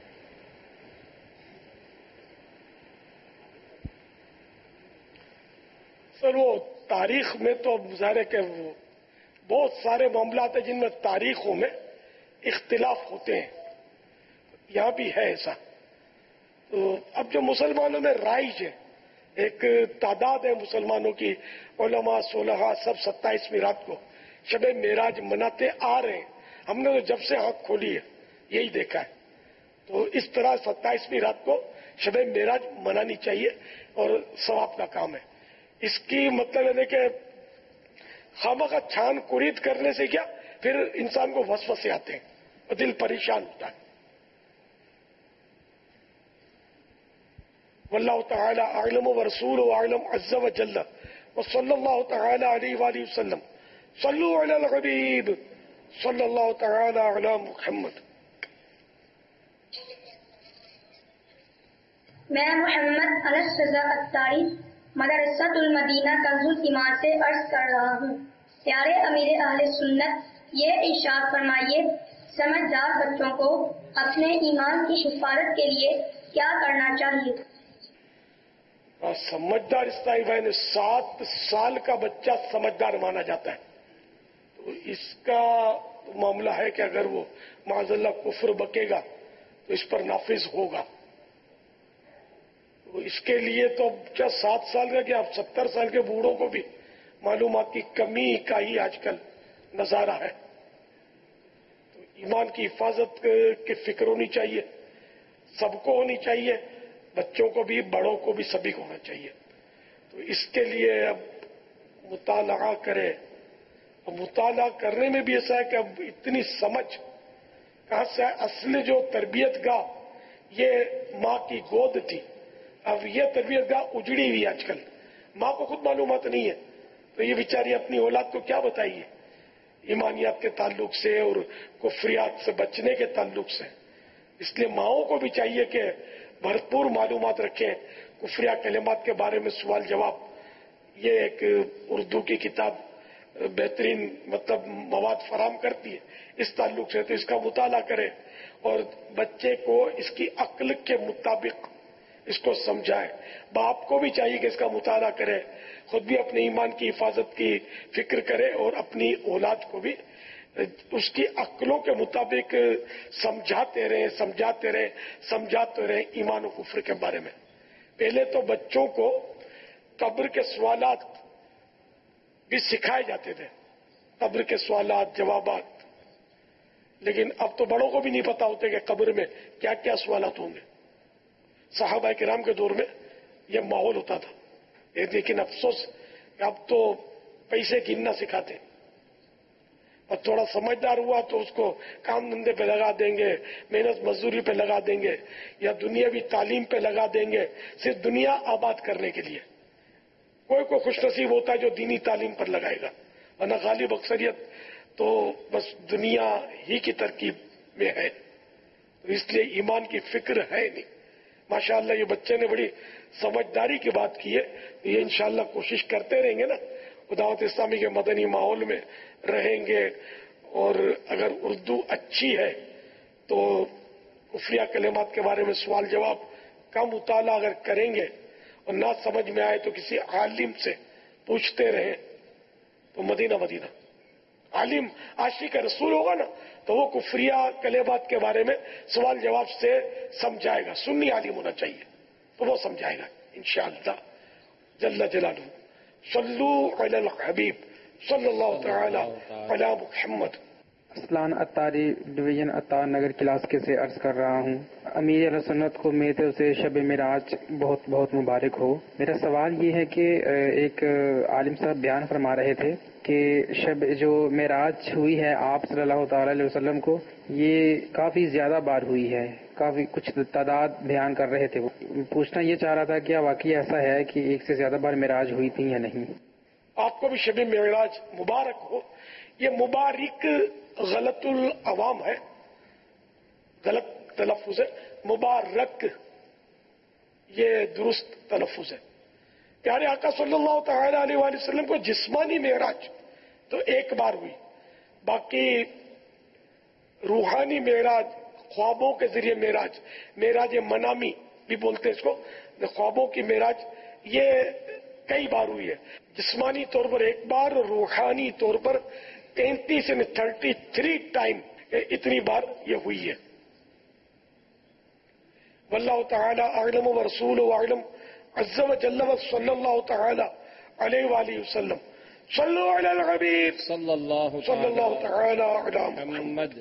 سر وہ تاریخ میں تو ظاہر ہے کہ وہ بہت سارے معاملات ہیں جن میں تاریخوں میں اختلاف ہوتے ہیں. یہاں بھی ہے ایسا. تو اب جو مسلمانوں میں رائج ہے، ایک تعداد ہے مسلمانوں کی، علماء صلحاء سب ستائیسویں رات کو شب معراج مناتے آ رہے ہیں. ہم نے تو جب سے آنکھ کھولی ہے یہی دیکھا ہے. تو اس طرح ستائیسویں رات کو شب معراج منانی چاہیے اور ثواب کا کام ہے. اس کی مطلب ہے کہ خامخواہ چھان کرید کرنے سے کیا پھر انسان کو وسوسے آتے ہیں اور دل پریشان ہوتا ہے. واللہ تعالی اعلم ورسول اعلم عز وجل وصلی اللہ تعالی علیہ وآلہ وسلم. صلو علی الحبیب صلی اللہ تعالی علی محمد. میں محمد انس رضا اتاری مدرسۃ المدینہ کنز الایمان سے عرض کر رہا ہوں. پیارے امیر اہل سنت، یہ ارشاد فرمائیے سمجھدار بچوں کو اپنے ایمان کی حفاظت کے لیے کیا کرنا چاہیے؟ سمجھدار اسلائی بھائی نے سات سال کا بچہ سمجھدار مانا جاتا ہے. تو اس کا معاملہ ہے کہ اگر وہ معاذ اللہ کفر بکے گا تو اس پر نافذ ہوگا. تو اس کے لیے تو کیا سات سال کا کیا اب ستر سال کے بوڑھوں کو بھی معلومات کی کمی کا ہی آج کل نظارہ ہے. تو ایمان کی حفاظت کی فکر ہونی چاہیے، سب کو ہونی چاہیے، بچوں کو بھی بڑوں کو بھی سبھی کو ہونا چاہیے. تو اس کے لیے اب مطالعہ کرے. اور مطالعہ کرنے میں بھی ایسا ہے کہ اب اتنی سمجھ کہاں سے اصل جو تربیت گاہ یہ ماں کی گود تھی، اب یہ تربیت گاہ اجڑی ہوئی آج کل. ماں کو خود معلومات نہیں ہے تو یہ بیچاری اپنی اولاد کو کیا بتائیے ایمانیات کے تعلق سے اور کفریات سے بچنے کے تعلق سے. اس لیے ماؤں کو بھی چاہیے کہ بھرپور معلومات رکھیں کفریہ کلمات کے بارے میں. سوال جواب یہ ایک اردو کی کتاب بہترین مطلب مواد فراہم کرتی ہے اس تعلق سے. تو اس کا مطالعہ کرے اور بچے کو اس کی عقل کے مطابق اس کو سمجھائے. باپ کو بھی چاہیے کہ اس کا مطالعہ کرے، خود بھی اپنے ایمان کی حفاظت کی فکر کرے اور اپنی اولاد کو بھی اس کی عقلوں کے مطابق سمجھاتے رہے سمجھاتے رہے سمجھاتے رہے ایمان و کفر کے بارے میں. پہلے تو بچوں کو قبر کے سوالات بھی سکھائے جاتے تھے، قبر کے سوالات جوابات. لیکن اب تو بڑوں کو بھی نہیں پتا ہوتے کہ قبر میں کیا کیا سوالات ہوں گے. صحابہ کرام کے دور میں یہ ماحول ہوتا تھا، لیکن افسوس کہ اب تو پیسے گننا سکھاتے. اور تھوڑا سمجھدار ہوا تو اس کو کام دھندے پہ لگا دیں گے، محنت مزدوری پہ لگا دیں گے، یا دنیاوی تعلیم پہ لگا دیں گے صرف دنیا آباد کرنے کے لیے. کوئی کوئی خوش نصیب ہوتا ہے جو دینی تعلیم پر لگائے گا، ورنہ غالب اکثریت تو بس دنیا ہی کی ترکیب میں ہے. تو اس لیے ایمان کی فکر ہے نہیں. ماشاءاللہ یہ بچے نے بڑی سمجھداری کی بات کی ہے. یہ انشاءاللہ کوشش کرتے رہیں گے نا، دعوت اسلامی کے مدنی ماحول میں رہیں گے، اور اگر اردو اچھی ہے تو کفریہ کلمات کے بارے میں سوال جواب کا مطالعہ اگر کریں گے اور نہ سمجھ میں آئے تو کسی عالم سے پوچھتے رہیں. تو مدینہ مدینہ عالم عاشق رسول ہوگا نا تو وہ کفریہ کلمات کے بارے میں سوال جواب سے سمجھائے گا. سنی عالم ہونا چاہیے تو وہ سمجھائے گا انشاءاللہ جل جلالہ. صلو علی الحبیب صلی اللہ تعالی علی محمد. اسلان اتاری ڈویژن اتار نگر کلاس کے سے عرض کر رہا ہوں. امیر اہل سنت کو میرے طرف سے شب معراج بہت بہت مبارک ہو. میرا سوال یہ ہے کہ ایک عالم صاحب بیان فرما رہے تھے کہ شب جو معراج ہوئی ہے آپ صلی اللہ تعالی علیہ وسلم کو یہ کافی زیادہ بار ہوئی ہے, کافی کچھ تعداد بیان کر رہے تھے. وہ پوچھنا یہ چاہ رہا تھا کیا واقعی ایسا ہے کہ ایک سے زیادہ بار معراج ہوئی تھی یا نہیں؟ آپ کو بھی شب معراج مبارک ہو. یہ مبارک غلط العوام ہے, غلط تلفظ ہے. مبارک یہ درست تلفظ ہے. پیارے آقا صلی اللہ تعالی علیہ وآلہ وسلم کو جسمانی معراج تو ایک بار ہوئی, باقی روحانی معراج, خوابوں کے ذریعے معراج, معراج منامی بھی بولتے ہیں اس کو, خوابوں کی معراج, یہ کئی بار ہوئی ہے. جسمانی طور پر ایک بار, روحانی طور پر تینتیس یعنی تھرٹی تھری ٹائم اتنی بار یہ ہوئی ہے. واللہ تعالی اعلم ورسولہ اعلم عز وجل صلی اللہ تعالی علیہ وآلہ وسلم. صلو علی الحبیب صلی اللہ صلی اللہ تعالی علی محمد.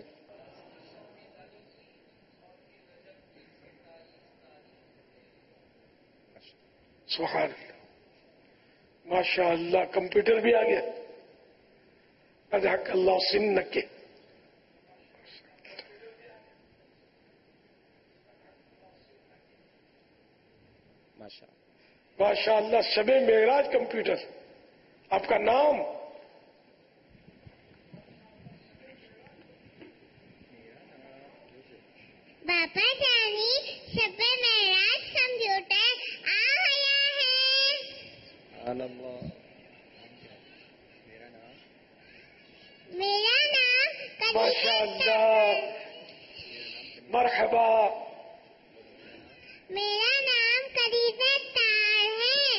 سبحان اللہ, ماشاء اللہ, کمپیوٹر بھی آ گیا. اضحک اللہ سنک. ماشاء اللہ, شب معراج کمپیوٹر. آپ کا نام؟ باپا جانی شب معراج کمپیوٹر آ گیا ہے. میرا نام ماشاء اللہ, مرحبا. میرا نام قدیجہ تار ہے.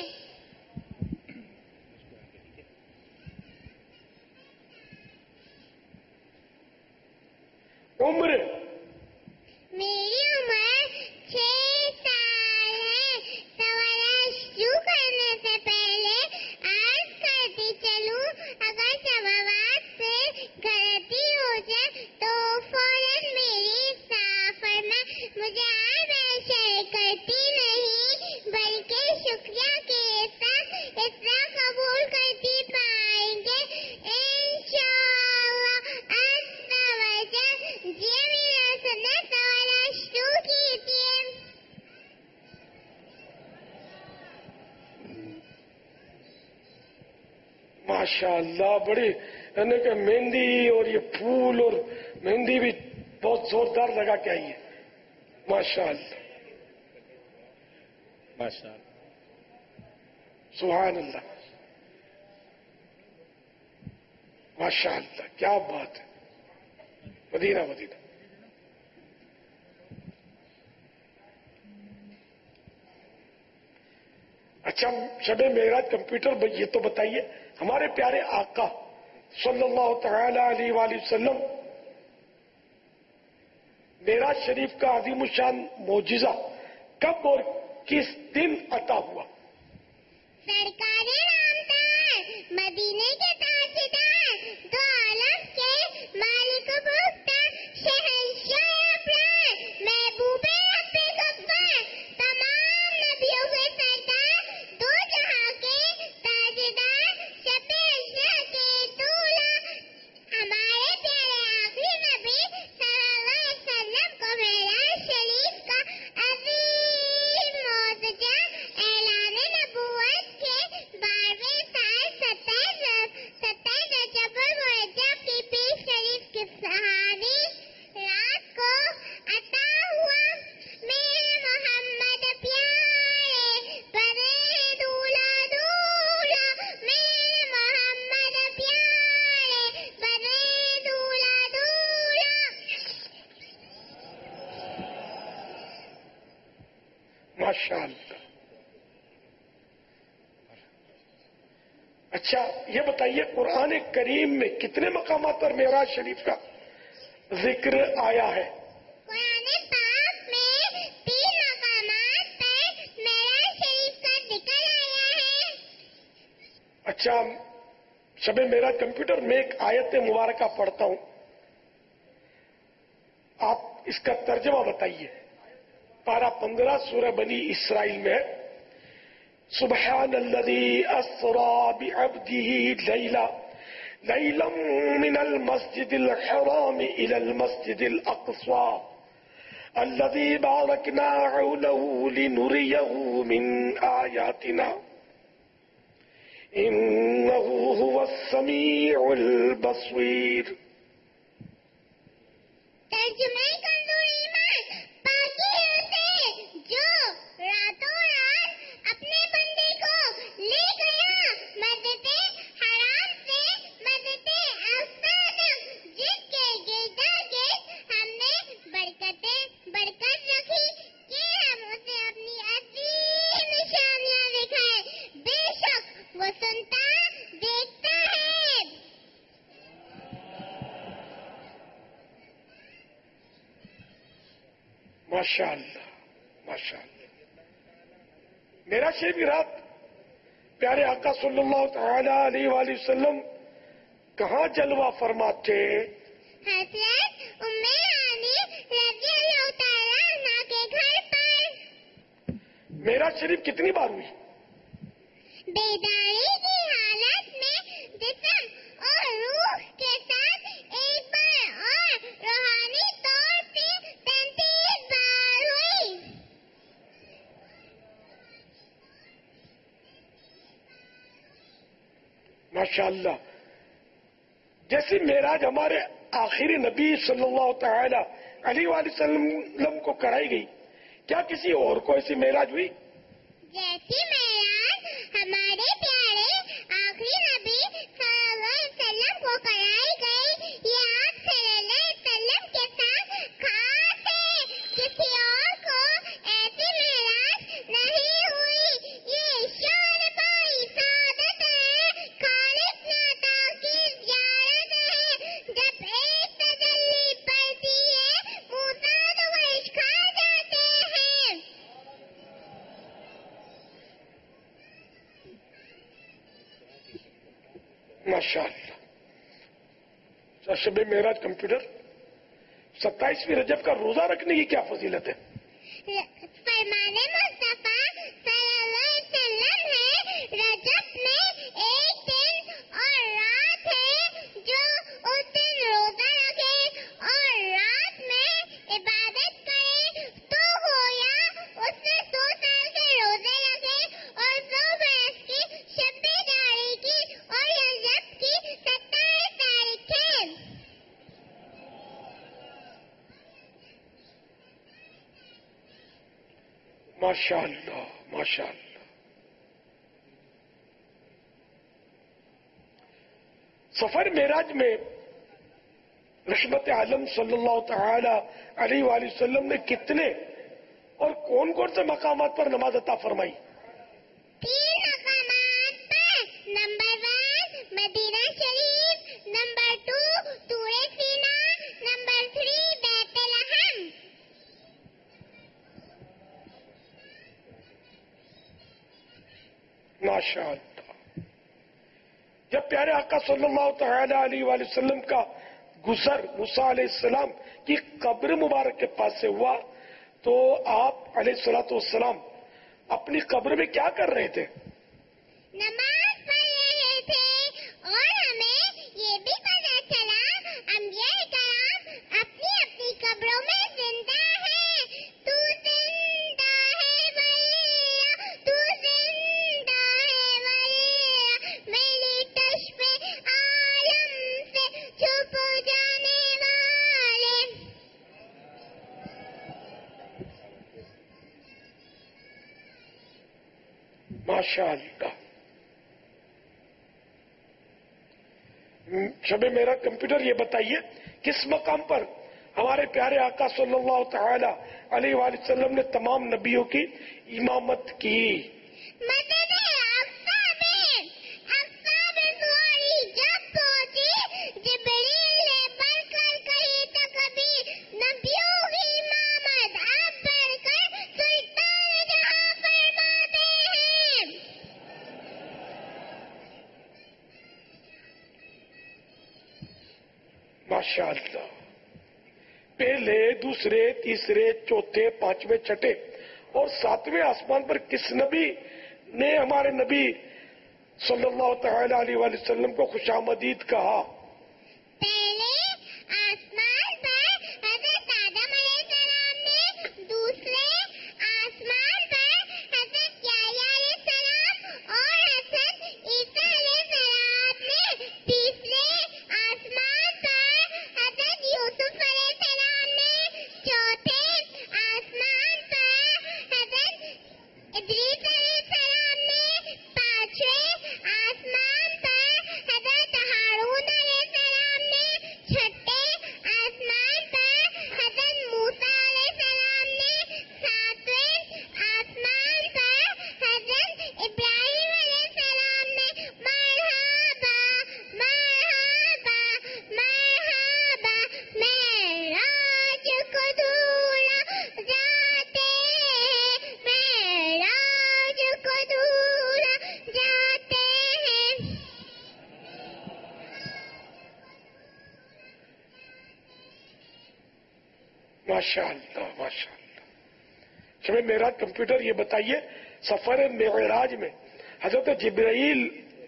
عمر؟ میری عمر چھ سال ہے. سوال شروع کرنے سے پہلے عرض کرتی چلوں, اگر سوالات سے غلطی ہو جائے تو فوراً میری اصلاح فرما. مجھے ہر بار شرح کرتی نہیں بلکہ شکریہ کے ساتھ اصلاح قبول کرتی پائیں گے انشاءاللہ عز وجل. جی میرا سنت سوال شروع کیجیے. ماشاء اللہ, بڑی یعنی کہ مہندی اور یہ پھول اور مہندی بھی بہت زوردار لگا کے آئی ہے. ماشاء اللہ, ماشاء اللہ, سبحان اللہ, ماشاء اللہ, کیا بات ہے. مدینہ مدینہ. اچھا, شب معراج کمپیوٹر یہ تو بتائیے, ہمارے پیارے آقا صلی اللہ تعالی علیہ وآلہ وسلم معراج شریف کا عظیم الشان معجزہ کب اور کس دن عطا ہوا؟ سرکار رامدار مدینے کے تاجدار دو عالم کے مالک مختار شہنشاہ ابرار محبوب رب غفار تمام نبیوں کے سردار دو جہاں کے تاجدار شب عشاء کے دولہ ہمارے پیارے آخری نبی صلی اللہ علیہ وسلم کو معراج شریف کا عظیم معجزہ اعلان نبوت کے بارہویں سال ستائیس ستائیس رجب المرجب کی پیش شریف کی سہانی رات کو عطا ہوا. میرے محمد پیارے بنے دولہ دولہ, میرے محمد پیارے بنے دولہ دولہ. ماشاء اللہ. اچھا یہ بتائیے, قرآن کریم میں کتنے مقامات پر معراج شریف کا ذکر آیا ہے؟ قرآن پاک میں تین مقامات پر معراج شریف کا ذکر آیا ہے. اچھا, شب معراج کمپیوٹر میں ایک آیت مبارکہ پڑھتا ہوں، آپ اس کا ترجمہ بتائیے۔ پارہ پندرہ سورہ بنی اسرائیل میں، سبحان الذی اسری بعبدہ لیلا لیلا من المسجد الحرام الى المسجد الاقصى الذي باركنا حوله لنريه من آياتنا إنه هو السميع البصير۔ ترجمہ کنزول ایمان، پاکی اسے جو راتوں رات اپنے بندے کو لے گیا مسجد حرام سے مسجد اقصی تک، جس کے گرد گرد ہم نے برکتیں برکت رکھی کہ ہم اسے اپنی عظیم نشانیاں دکھائے، بے شک وہ سنتا دیکھتا ہے۔ ماشاء اللہ ماشاء اللہ۔ میرا شریف کی رات پیارے آقا صلی اللہ تعالی علیہ وآلہ وسلم کہاں جلوہ فرماتے؟ حضرت ام ہانی رضی اللہ تعالیٰ عنہ کے گھر پر۔ میرا شریف کتنی بار ہوئی؟ بیداری کی حالت میں جسم اور روح کے ساتھ ایک بار اور روحانی طور سے تینتیس بار ہوئی۔ ماشاء اللہ۔ جیسی معراج ہمارے آخری نبی صلی اللہ تعالی علیہ وآلہ وسلم کو کرائی گئی، کیا کسی اور کو ایسی معراج ہوئی؟ جیسی معراج ہمارے پیارے آخری نبی صلی اللہ علیہ وسلم کو کرائی گئی، یہ آپ صلی اللہ علیہ وسلم کے ساتھ خاص ہے، کسی اور کو ایسی معراج نہیں ہوئی۔ یہ شان پائی سعادت ہے، خالص نعتہ کی زیارت ہے۔ جب ایک تجلی پڑتی ہے موسیٰ تو وہ کھا جاتے ہیں۔ ماشاء اللہ۔ شب معراج کمپیوٹر، ستائیسویں رجب کا روزہ رکھنے کی کیا فضیلت ہے؟ فرمان مصطفیٰ صلی اللہ علیہ وسلم ہے، رجب میں ایک دن اور رات ہے، جو اس دن روزہ رکھے اور رات میں عبادت کرے تو گویا اس نے سو سال کے روزے رکھے اور سو برس کی شب بیداری کی، اور رجب کی ستائیس تاریخ ہے۔ ماشاء اللہ ماشاء اللہ۔ سفر معراج میں رحمت عالم صلی اللہ تعالی علیہ وآلہ وسلم نے کتنے اور کون کون سے مقامات پر نماز عطا فرمائی؟ تین مقامات پر۔ Number one Madina Sharif, number two Tur Sina, number three بیت لحم۔ ماشاء اللہ۔ جب پیارے آقا صلی اللہ تعالی علیہ وآلہ وسلم کا گزر موسیٰ علیہ السلام کی قبر مبارک کے پاس سے ہوا تو آپ علیہ الصلوۃ والسلام اپنی قبر میں کیا کر رہے تھے؟ نماز پڑھ رہے تھے، اور ہمیں یہ بھی پتہ چلا انبیاء کرام اپنی اپنی قبروں میں زندہ ہیں۔ تو زندہ ہے ولی، تو زندہ ہے ولی، میری کشف عالم سے چھپ جانے والے۔ ماشاء اللہ۔ شب میرا کمپیوٹر یہ بتائیے کس مقام پر ہمارے پیارے آقا صلی اللہ تعالی علیہ وآلہ وسلم نے تمام نبیوں کی امامت کی؟ مسجد اقصی میں، اقصی میں سواری جب پہنچی، جبریل نے بڑھ کر کہی تو کبھی نبیوں کی امامت اب بڑھ کر سلطان جہاں فرماتے ہیں۔ ماشاء اللہ. پہلے، دوسرے، تیسرے، چوتھے، پانچویں، چھٹے اور ساتویں آسمان پر کس نبی نے ہمارے نبی صلی اللہ تعالی علیہ وآلہ وسلم کو خوش آمدید کہا؟ پہلے آسمان پر حضرت آدم علیہ السلام نے، دوسرے آسمان پر حضرت یحییٰ علیہ السلام اور حضرت عیسیٰ علیہ السلام نے، تیسرے آسمان پر حضرت یوسف علیہ السلام نے، چوتھے آسمان پر حضرت ادریس علیہ السلام نے، پانچویں آسمان پر حضرت ہارون علیہ السلام نے، چھٹے آسمان پر حضرت موسیٰ علیہ السلام نے، ساتویں آسمان پر حضرت ابراہیم علیہ السلام نے. مرحبا مرحبا مرحبا معراج کو دھولا جاتے ہیں، معراج کو دھولا جاتے ہیں. ماشاء اللہ ماشاء اللہ. شب معراج کمپیوٹر یہ بتائیے، سفر معراج میں حضرت جبرائیل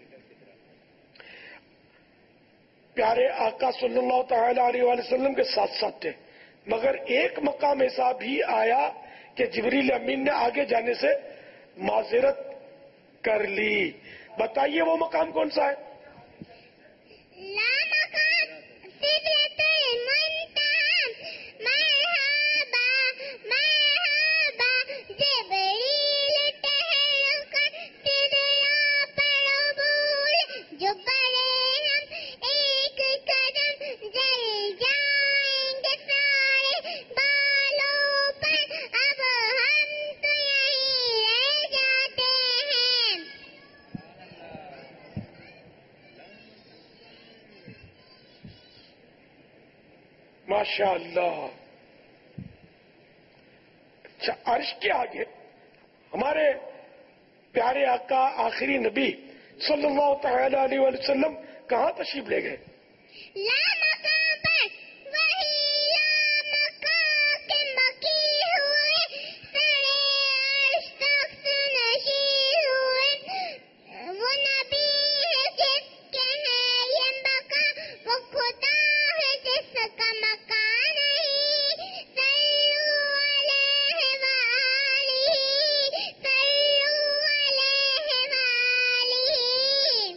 پیارے آقا صلی اللہ تعالی علیہ وآلہ وسلم کے ساتھ ساتھ تھے، مگر ایک مقام ایسا بھی آیا کہ جبریل امین نے آگے جانے سے معذرت کر لی. بتائیے وہ مقام کون سا ہے؟ لا مقام سدرۃ المنتہی. مرحبا مرحبا جبریل ٹہر کر سدرہ پر عبور، جو بڑھے ہم ایک قدم جل جائیں گے سارے بالوں پر، اب ہم تو یہیں رہ جاتے ہیں. ماشاء اللہ. اچھا، عرش کے آگے ہمارے پیارے آقا آخری نبی صلی اللہ تعالی علیہ وآلہ وسلم کہاں تشریف لے گئے؟ لا مقام پر، وہی لا مقام کے مکی ہوئے، سرے عرش تخت نشین ہوئے. وہ نبی ہے جس کے ہے یہ مقام، وہ خدا ہے جس کا مکان نہیں. صلو علیہ وآلہ، صلو علیہ وآلہ.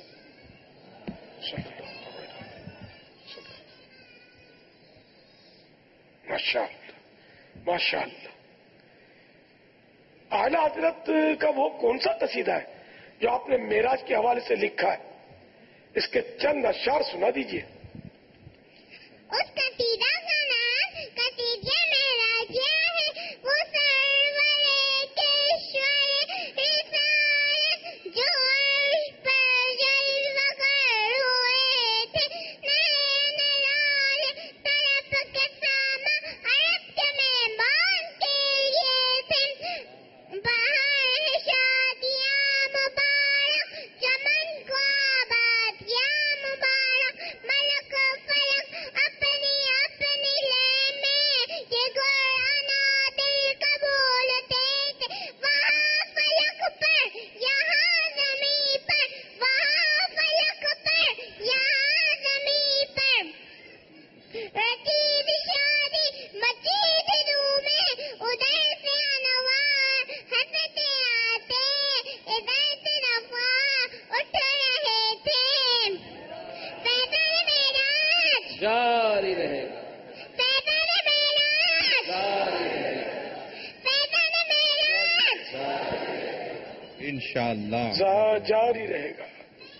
ماشاء اللہ ماشاء اللہ. اعلیٰ حضرت کا وہ کون سا قصیدہ ہے جو آپ نے معراج کے حوالے سے لکھا ہے؟ اس کے چند اشعار سنا دیجیے. اس قصیدہ کا نام قصیدہ معراجیہ ہے. وہ سرور کشور رسالت جو عرش پر جلوہ گر ہوئے تھے، نین لال طرف کے ساما عرب کے مہمان کے لیے تھے. باہر ہے شادیاں مبارک، چمن کو آباد کیا مبارک. ملک فلک اپنی اپنی لے میں یہ گرانا دل کا بولتے تھے. وہاں فلک پر یہاں زمین پر، وہاں فلک پر یہاں زمین پر. رتیب شادی مچی دلوں میں، ادھر سے انوار ہنستے آتے، ادھر سے رفاع اٹھ رہے تھے. فیضان معراج، جاری رہے گا، فیضان معراج، جاری رہے گا. فیضان معراج. انشاءاللہ جا- جاری رہے گا،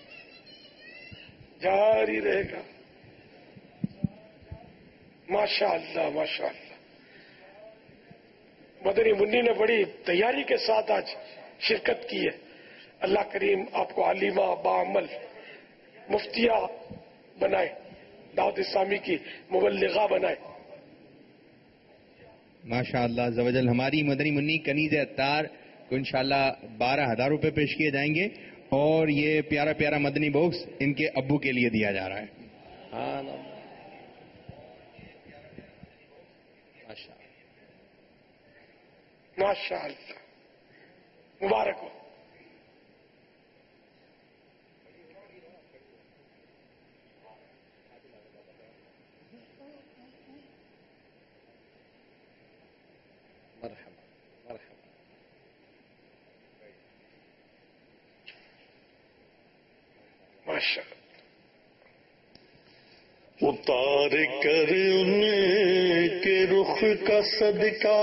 جاری رہے گا. ماشاء اللہ ماشاء اللہ. مدنی منی نے بڑی تیاری کے ساتھ آج شرکت کی ہے. اللہ کریم آپ کو علیمہ باعمل مفتیہ بنائے، دعوت اسلامی کی مبلغہ بنائے. ماشاء اللہ عز و جل. ہماری مدنی منی کنیز اتار کو انشاءاللہ بارہ ہزار روپے پیش کیے جائیں گے، اور یہ پیارا پیارا مدنی باکس ان کے ابو کے لیے دیا جا رہا ہے. ہاں ماشاء اللہ، مبارک ہو. ماشاء اللہ. اتار کر ان کے رخ کا صدقہ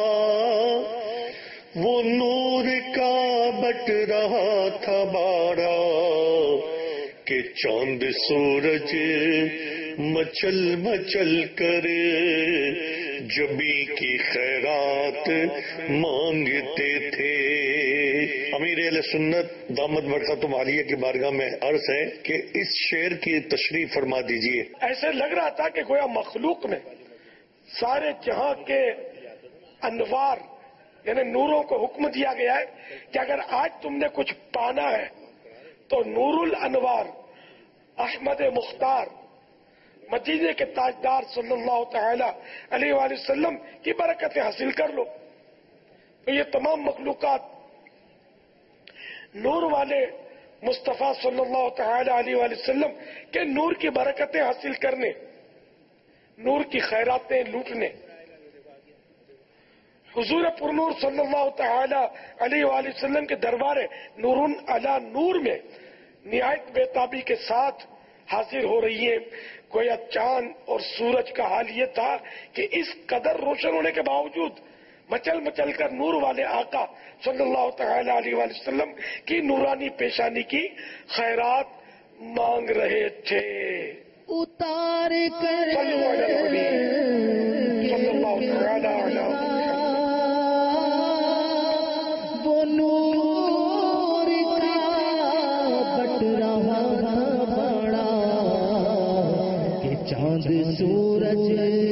وہ نور کا بٹ رہا تھا بارہ کہ چاند سورج مچل مچل کر جبی کی خیرات مانگتے تھے. امیر اہل سنت دامت برکاتہم عالیہ کی بارگاہ میں عرض ہے کہ اس شعر کی تشریح فرما دیجئے. ایسے لگ رہا تھا کہ گویا مخلوق میں سارے جہاں کے انوار یعنی نوروں کو حکم دیا گیا ہے کہ اگر آج تم نے کچھ پانا ہے تو نور الانوار احمد مختار مدینے کے تاجدار صلی اللہ تعالی علیہ وآلہ وسلم کی برکتیں حاصل کر لو. تو یہ تمام مخلوقات نور والے مصطفیٰ صلی اللہ تعالی علیہ وآلہ وسلم کے نور کی برکتیں حاصل کرنے، نور کی خیراتیں لوٹنے، حضور پرنور صلی اللہ تعالی علیہ وآلہ وسلم کے دربار نور علی نور میں نہایت بےتابی کے ساتھ حاضر ہو رہی ہیں. گویا چاند اور سورج کا حال یہ تھا کہ اس قدر روشن ہونے کے باوجود مچل مچل کر نور والے آقا صلی اللہ تعالی علیہ وآلہ وسلم کی نورانی پیشانی کی خیرات مانگ رہے تھے. اتار کر وہ نور کا بٹ رہا تھا بڑا کہ چاند سورج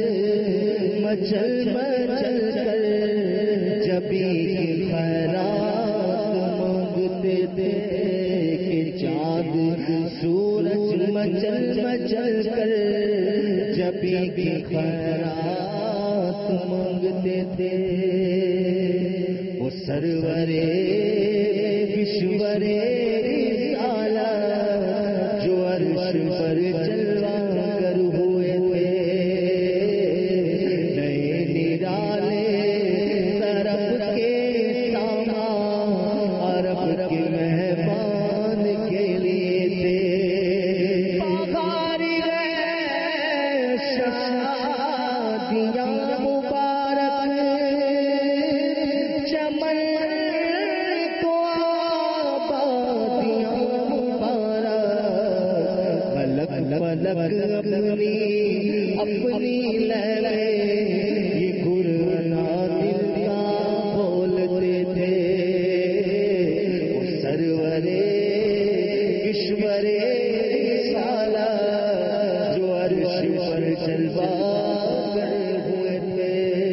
مچل مچل کر جبی کی خیرات مانگتے تھے کہ چاند سورج مچل مچل کر جبی کی خیرات مانگتے تھے. وہ سرورے وشورے رسالہ جو عرش پر جلوہ گر ہوئے تھے، نئے نرالے طرف کے سامان عرب کے مہمان کے لیے تھے. بخاری رہے شادیاں مبارک چمن تو آبادیاں مبارک پلک پلک اپنی اپنی لہرے یہ گرنا دل کا بولتے تھے. وہ سرورے کشورے سالہ جو عرش پر جلوہ گر ہوئے تھے.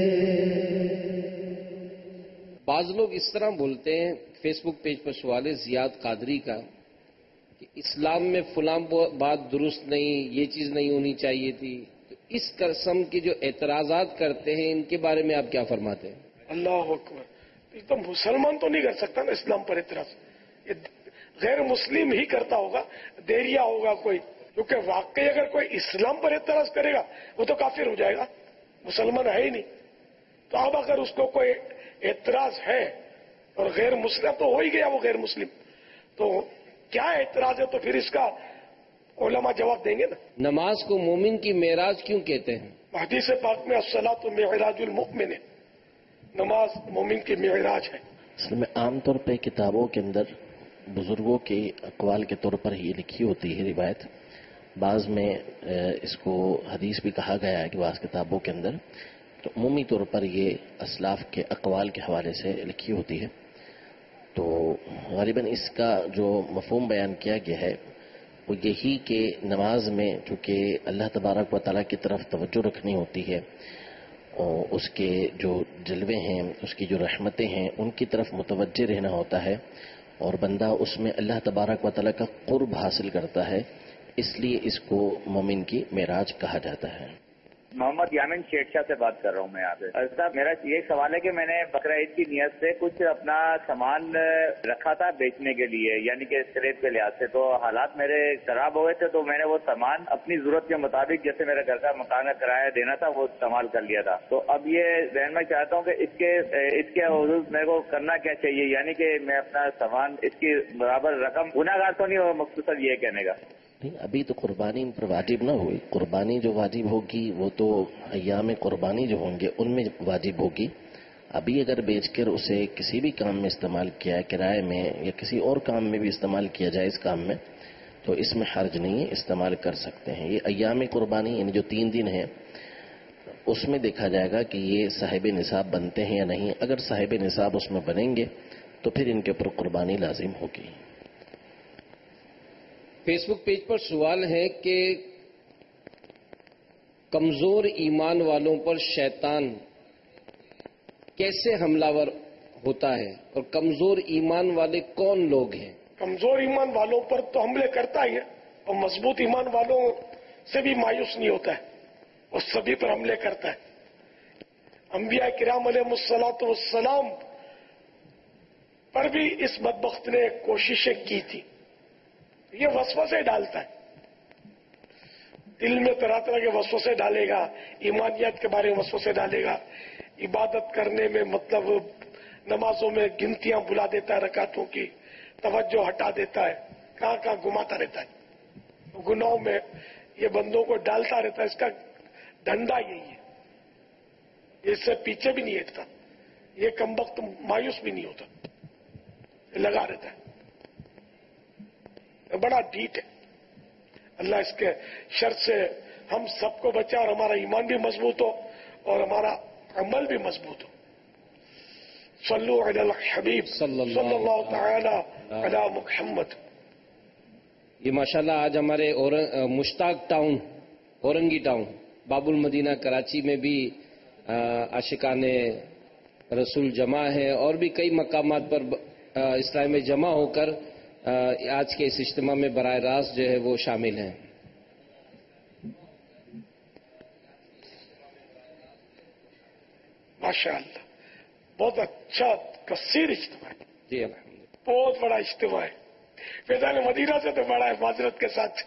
بعض لوگ اس طرح بولتے ہیں، فیس بک پیج پر سوال ہے زیاد قادری کا کہ اسلام میں فلاں بات درست نہیں، یہ چیز نہیں ہونی چاہیے تھی. تو اس قسم کے جو اعتراضات کرتے ہیں ان کے بارے میں آپ کیا فرماتے ہیں؟ اللہ اکبر. یہ تو مسلمان تو نہیں کر سکتا نا اسلام پر اعتراض، یہ غیر مسلم ہی کرتا ہوگا، دیریا ہوگا کوئی، کیونکہ واقعی اگر کوئی اسلام پر اعتراض کرے گا وہ تو کافر ہو جائے گا، مسلمان ہے ہی نہیں. تو اب اگر اس کو کوئی اعتراض ہے اور غیر مسلم تو ہو ہی گیا وہ غیر مسلم، تو کیا اعتراض ہے؟ تو پھر اس کا علماء جواب دیں گے نا. نماز کو مومن کی معراج کیوں کہتے ہیں؟ حدیث پاک میں الصلاۃ معراج المؤمن ہے، نماز مومن کی معراج ہے. اصل میں عام طور پہ کتابوں کے اندر بزرگوں کے اقوال کے طور پر ہی لکھی ہوتی ہے روایت. بعض میں اس کو حدیث بھی کہا گیا ہے کہ بعض کتابوں کے اندر، تو عمومی طور پر یہ اسلاف کے اقوال کے حوالے سے لکھی ہوتی ہے. تو غالباً اس کا جو مفہوم بیان کیا گیا ہے وہ یہی کہ نماز میں چونکہ اللہ تبارک و تعالیٰ کی طرف توجہ رکھنی ہوتی ہے اور اس کے جو جلوے ہیں، اس کی جو رحمتیں ہیں، ان کی طرف متوجہ رہنا ہوتا ہے، اور بندہ اس میں اللہ تبارک و تعالیٰ کا قرب حاصل کرتا ہے. اس لیے اس کو مومن کی معراج کہا جاتا ہے. محمد یامن شیخ شاہ سے بات کر رہا ہوں میں یہاں سے. صاحب میرا یہ سوال ہے کہ میں نے بقرہ عید کی نیت سے کچھ اپنا سامان رکھا تھا بیچنے کے لیے یعنی کہ کریڈٹ کے لحاظ سے, تو حالات میرے خراب ہو گئے تھے تو میں نے وہ سامان اپنی ضرورت کے مطابق جیسے میرے گھر کا مکان کا کرایہ دینا تھا وہ استعمال کر لیا تھا. تو اب یہ ذہن میں چاہتا ہوں کہ اس کے اس کے حدود میرے کو کرنا کیا چاہیے, یعنی کہ میں اپنا سامان اس کی برابر رقم گناہ گار تو نہیں ہو, مختصر یہ کہنے کا. نہیں, ابھی تو قربانی ان پر واجب نہ ہوئی. قربانی جو واجب ہوگی وہ تو ایام قربانی جو ہوں گے ان میں واجب ہوگی. ابھی اگر بیچ کر اسے کسی بھی کام میں استعمال کیا ہے, کرائے میں یا کسی اور کام میں بھی استعمال کیا جائے اس کام میں, تو اس میں حرج نہیں ہے, استعمال کر سکتے ہیں. یہ ایام قربانی یعنی جو تین دن ہیں اس میں دیکھا جائے گا کہ یہ صاحب نصاب بنتے ہیں یا نہیں. اگر صاحب نصاب اس میں بنیں گے تو پھر ان کے اوپر قربانی لازم ہوگی. فیس بک پیج پر سوال ہے کہ کمزور ایمان والوں پر شیطان کیسے حملہ ور ہوتا ہے اور کمزور ایمان والے کون لوگ ہیں؟ کمزور ایمان والوں پر تو حملے کرتا ہی ہے اور مضبوط ایمان والوں سے بھی مایوس نہیں ہوتا ہے اور سبھی پر حملے کرتا ہے. انبیاء کرام علیہ الصلوۃ والسلام پر بھی اس بدبخت نے کوششیں کی تھی. یہ وسوسے ڈالتا ہے, دل میں طرح طرح کے وسوسے ڈالے گا, ایمانیات کے بارے میں وسوسے ڈالے گا, عبادت کرنے میں مطلب نمازوں میں گنتیاں بلا دیتا ہے, رکعتوں کی توجہ ہٹا دیتا ہے, کہاں کہاں گھماتا رہتا ہے, گناہوں میں یہ بندوں کو ڈالتا رہتا ہے. اس کا ڈنڈا یہی ہے, اس سے پیچھے بھی نہیں ہٹتا, یہ کمبخت مایوس بھی نہیں ہوتا, لگا رہتا ہے, بڑا ڈھیٹ ہے. اللہ اس کے شر سے ہم سب کو بچا اور ہمارا ایمان بھی مضبوط ہو اور ہمارا عمل بھی مضبوط ہو. صلو علی الحبیب صلی اللہ تعالی علی محمد. یہ ماشاءاللہ آج ہمارے مشتاق ٹاؤن, اورنگی ٹاؤن, باب المدینہ کراچی میں بھی عاشقان رسول جمع ہے اور بھی کئی مقامات پر اسلام میں جمع ہو کر آج کے اس اجتماع میں براہ راست جو ہے وہ شامل ہیں. ماشاءاللہ بہت اچھا کثیر اجتماع ہے. جی الحمد بہت بڑا اجتماع ہے. فیضان مدینہ سے تو بڑا ہے معذرت کے ساتھ.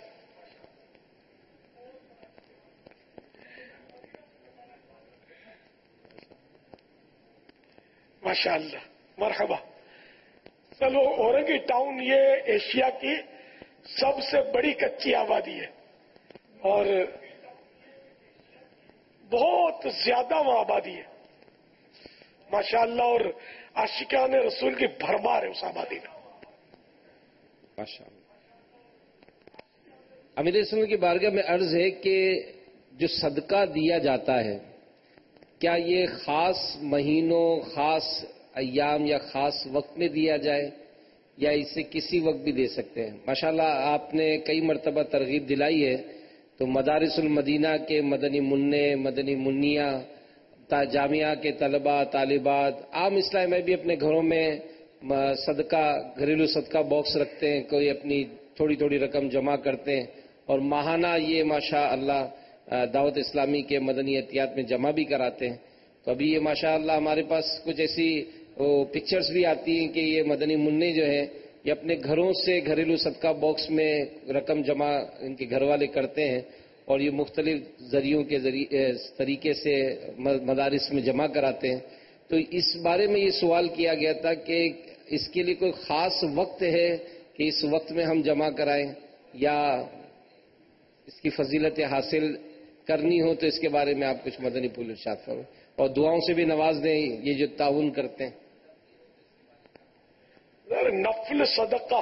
ماشاءاللہ مرحبا. چلو, اورنگی ٹاؤن یہ ایشیا کی سب سے بڑی کچی آبادی ہے اور بہت زیادہ وہاں آبادی ہے ماشاءاللہ, اور عاشقان رسول کی بھرمار ہے اس آبادی میں ماشاءاللہ. امیر اسلام کی بارگاہ میں عرض ہے کہ جو صدقہ دیا جاتا ہے کیا یہ خاص مہینوں, خاص ایام یا خاص وقت میں دیا جائے یا اسے کسی وقت بھی دے سکتے ہیں؟ ماشاءاللہ آپ نے کئی مرتبہ ترغیب دلائی ہے, تو مدارس المدینہ کے مدنی منع, مدنی منیا, جامعہ کے طلباء طالبات, عام اسلام میں بھی اپنے گھروں میں صدقہ, گھریلو صدقہ باکس رکھتے ہیں, کوئی اپنی تھوڑی تھوڑی رقم جمع کرتے ہیں اور ماہانہ یہ ماشاء اللہ دعوت اسلامی کے مدنی احتیاط میں جمع بھی کراتے ہیں. تو ابھی یہ ماشاء اللہ ہمارے پاس کچھ ایسی پکچرز بھی آتی ہیں کہ یہ مدنی منع جو ہے یہ اپنے گھروں سے گھریلو صدقہ باکس میں رقم جمع ان کے گھر والے کرتے ہیں اور یہ مختلف ذریعوں کے ذریعے طریقے سے مدارس میں جمع کراتے ہیں. تو اس بارے میں یہ سوال کیا گیا تھا کہ اس کے لیے کوئی خاص وقت ہے کہ اس وقت میں ہم جمع کرائیں یا اس کی فضیلت حاصل کرنی ہو تو اس کے بارے میں آپ کچھ مدنی پھول ارشاد فرمائیں اور دعاؤں سے بھی نواز دیں یہ جو تعاون کرتے ہیں. نفل صدقہ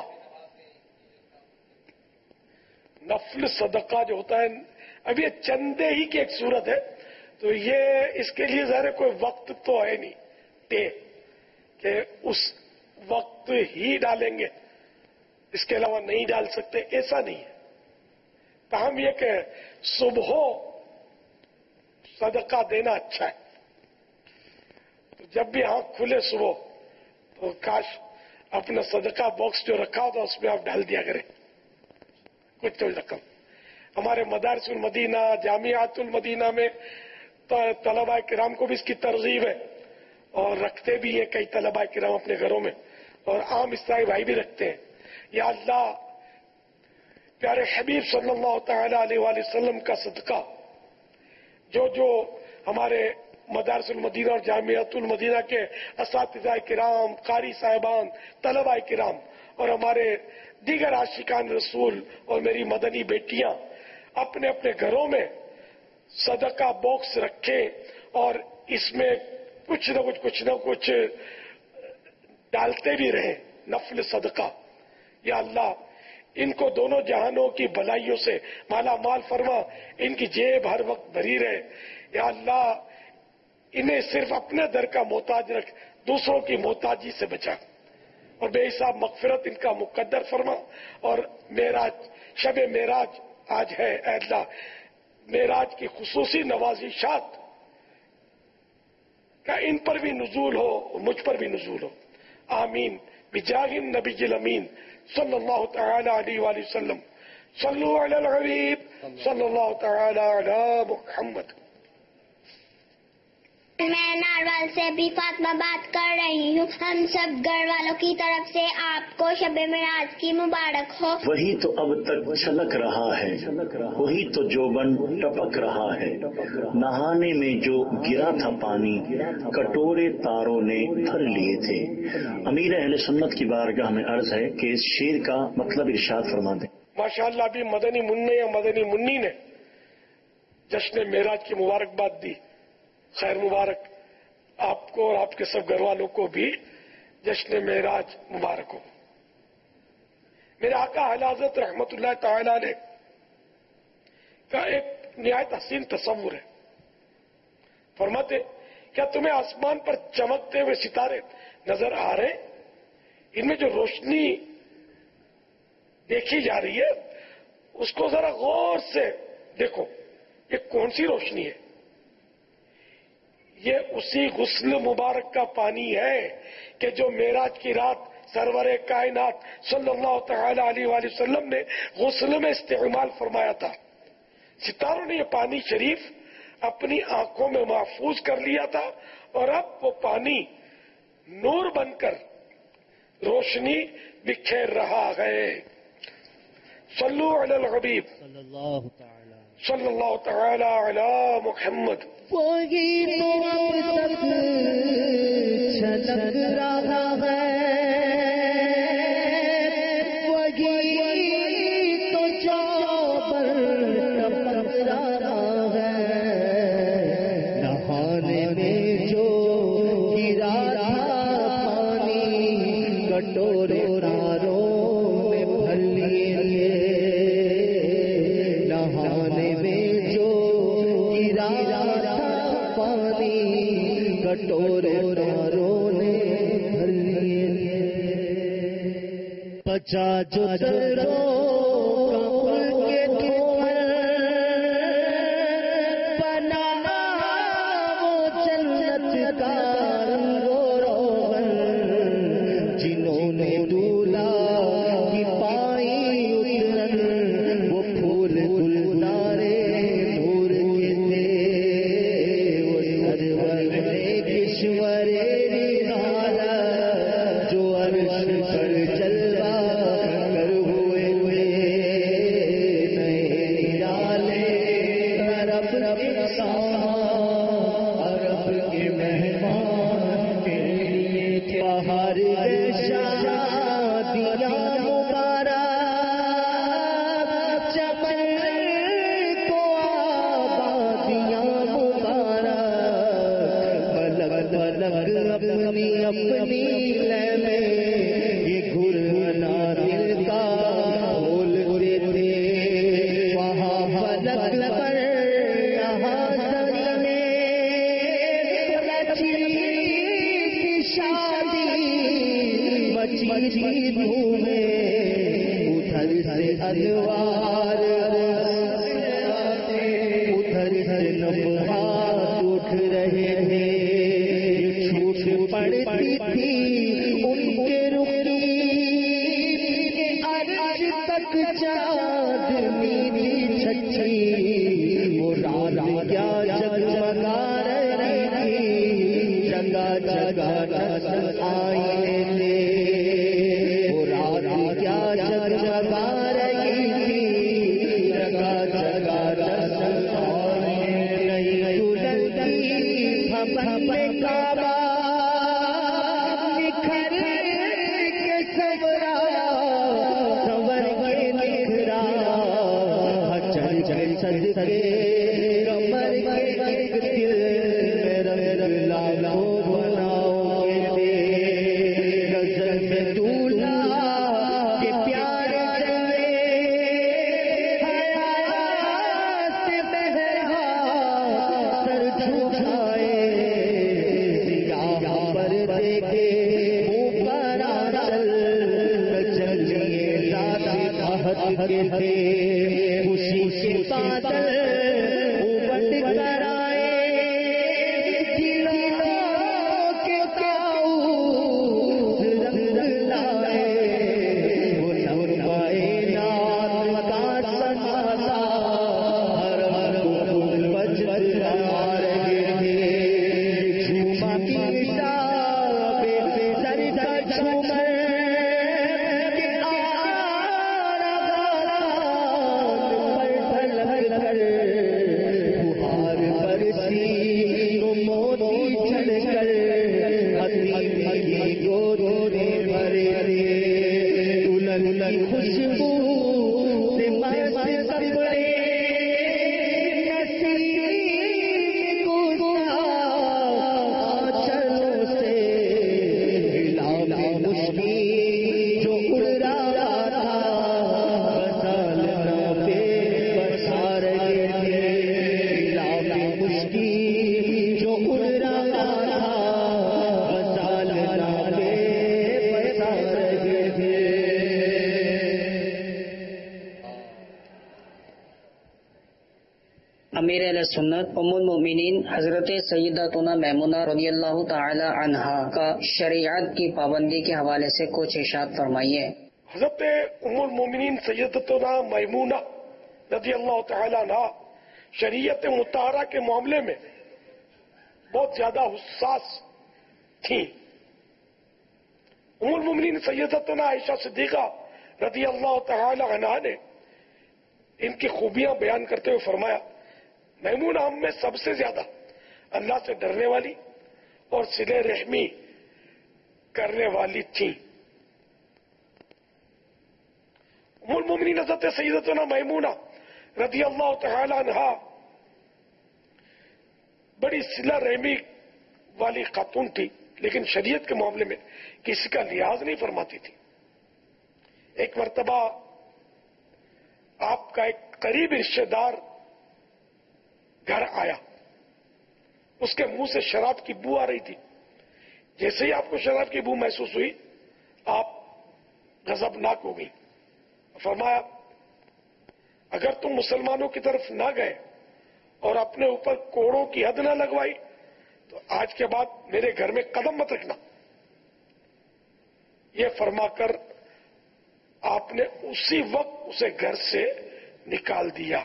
نفل صدقہ جو ہوتا ہے اب یہ چندے ہی کی ایک صورت ہے, تو یہ اس کے لیے ظاہر کوئی وقت تو ہے نہیں ٹے کہ اس وقت ہی ڈالیں گے, اس کے علاوہ نہیں ڈال سکتے, ایسا نہیں ہے. تاہم یہ کہ صبح صدقہ دینا اچھا ہے. تو جب بھی آنکھ کھلے صبح تو کاش اپنا صدقہ باکس جو رکھا ہوتا اس میں آپ ڈال دیا کریں کچھ تو رقم. ہمارے مدارس المدینہ جامعات المدینہ میں طلباء کرام کو بھی اس کی ترغیب ہے اور رکھتے بھی ہیں کئی طلباء کرام اپنے گھروں میں اور عام اسلامی بھائی بھی رکھتے ہیں. یا اللہ پیارے حبیب صلی اللہ تعالی علیہ وآلہ وسلم کا صدقہ جو جو ہمارے مدارس المدینہ اور جامعات المدینہ کے اساتذہ کرام قاری صاحبان طلباء کرام اور ہمارے دیگر عاشقان رسول اور میری مدنی بیٹیاں اپنے اپنے گھروں میں صدقہ باکس رکھیں اور اس میں کچھ نہ کچھ کچھ نہ کچھ ڈالتے بھی رہیں نفل صدقہ. یا اللہ ان کو دونوں جہانوں کی بھلائیوں سے مالا مال فرما، ان کی جیب ہر وقت بھری رہے. یا اللہ انہیں صرف اپنے در کا محتاج رکھ، دوسروں کی محتاجی سے بچا اور بے حساب مغفرت ان کا مقدر فرما. اور معراج شب معراج آج ہے، اے اللہ معراج کی خصوصی نوازشات کا ان پر بھی نزول ہو اور مجھ پر بھی نزول ہو. آمین بجاہ النبی الامین صلی اللہ تعالی علیہ وآلہ وسلم. صلو علی الحبیب صلی اللہ تعالی علی محمد. میں ناروال سے بھی فاطمہ بات کر رہی ہوں. ہم سب گھر والوں کی طرف سے آپ کو شب معراج کی مبارک ہو. وہی تو اب تک چھلک رہا ہے، وہی تو جوبن ٹپک رہا ہے. نہانے میں جو گرا تھا پانی کٹورے تاروں نے بھر لیے تھے. امیر اہل سنت کی بارگاہ میں عرض ہے کہ اس شعر کا مطلب ارشاد فرما دیں. ماشاءاللہ ابھی مدنی منع یا مدنی منی نے جشن معراج کی مبارکباد دی. خیر مبارک آپ کو اور آپ کے سب گھر والوں کو بھی جشن معراج مبارک ہو. میرے آقا اعلی حضرت رحمت اللہ تعالی علیہ کا ایک نہایت حسین تصور ہے. فرماتے کیا تمہیں آسمان پر چمکتے ہوئے ستارے نظر آ رہے؟ ان میں جو روشنی دیکھی جا رہی ہے اس کو ذرا غور سے دیکھو، یہ کون سی روشنی ہے؟ یہ اسی غسل مبارک کا پانی ہے کہ جو معراج کی رات سرور کائنات صلی اللہ تعالی علیہ وآلہ وسلم نے غسل میں استعمال فرمایا تھا. ستاروں نے یہ پانی شریف اپنی آنکھوں میں محفوظ کر لیا تھا اور اب وہ پانی نور بن کر روشنی بکھیر رہا ہے. صلو علی الحبیب صلی اللہ تعالی علی محمد. وہی تو اب تک چھلک رہا ہے، وہی تو جوبن ٹپک رہا ہے. نہانے میں جو گرا تھا پانی کٹورے تاروں میں بھر لیے. نہانے میں جو گرا کٹورے تاروں نے بھر لیے. بچا جو دروں کے دھوئے بنا وہ جنت کا روغن، جنہوں نے دولہا کی پائی اترن وہ پھول گلزارے نور کے تھے. کشور نرالا جو عرش پر جلوہ کر ہوئے ہوئے نئے نرالے عرب انسان عرب کے مہمان کے لیے بہار شادیاں مبارک چمن کو آبادیاں مبارک. پلک اپنی اپنی لے میں یہ گھرنا دل کا کھولتے تھے. وہاں پلک پر یہاں زمین رچی تھی شادی بچی تھی دھومیں. ادھر سے انوار ادھر سے نفحات اٹھ رہے ہیں. پڑتی تھی ان کے رخی عرش تک چاندنی چھٹ सदके कमर के एक दिल में रंग लालो बनाओगे गजल में दूल्हा के प्यारे चले हयात से बहरा सर झुकाए सियाह पर देखे ऊपर आंचल चलिए ज्यादा कहत के थे खुशी के बादल उमड़ कर आए दिलों के ताऊस रंग लाए वो नवाए नात का सनासा हर हर फूल बज आ रहे थे झूमा की साबे सर सर झूमर खुशबू से मस्त कपड़े नसीब को आंचलों से हिलाने मुश्किल जो उड़ रहा था बसालना पे बसार थे हिलाने मुश्किल जो उड़ रहा था बसालना पे बसार थे। अमीर अहले सुन्नत उम्मुल मोमिनीन हजरत सैयदतुना मैमुना रज़ियल्लाहु ताला अन्हा का शरीयत की पाबंदी के हवाले से कुछ इरशाद फरमाइए। हजरत उम्मुल मोमिनीन सैयदतुना मैमुना रज़ियल्लाहु ताला अन्हा शरीयत मुताहरा के मामले में बहुत ज्यादा हुस्सास थी। उम्मुल मोमिनीन सैयदतुना आयशा सिद्दीका रज़ियल्लाहु ताला अन्हा ने इनकी खूबियां बयान करते हुए फरमाया, मैमूना हम में सबसे ज्यादा अल्लाह से डरने वाली और सिले रहमी करने वाली थी। उम्मुल मोमिनीन हज़रत सैयदतुना मैमूना रज़ियल्लाहु तआला अन्हा बड़ी सिला रहमी वाली खातून थी, लेकिन शरीयत के मामले में किसी का लिहाज नहीं फरमाती थी। एक मर्तबा आपका एक करीबी रिश्तेदार घर आया, उसके मुंह से शराब की बू आ रही थी। जैसे ही आपको शराब की बू महसूस हुई, आप गजबनाक हो गई। फरमाया, अगर तुम मुसलमानों की तरफ ना गए और अपने ऊपर कोड़ों की हद ना लगवाई तो आज के बाद मेरे घर में कदम मत रखना। ये फरमाकर आपने उसी वक्त उसे घर से निकाल दिया।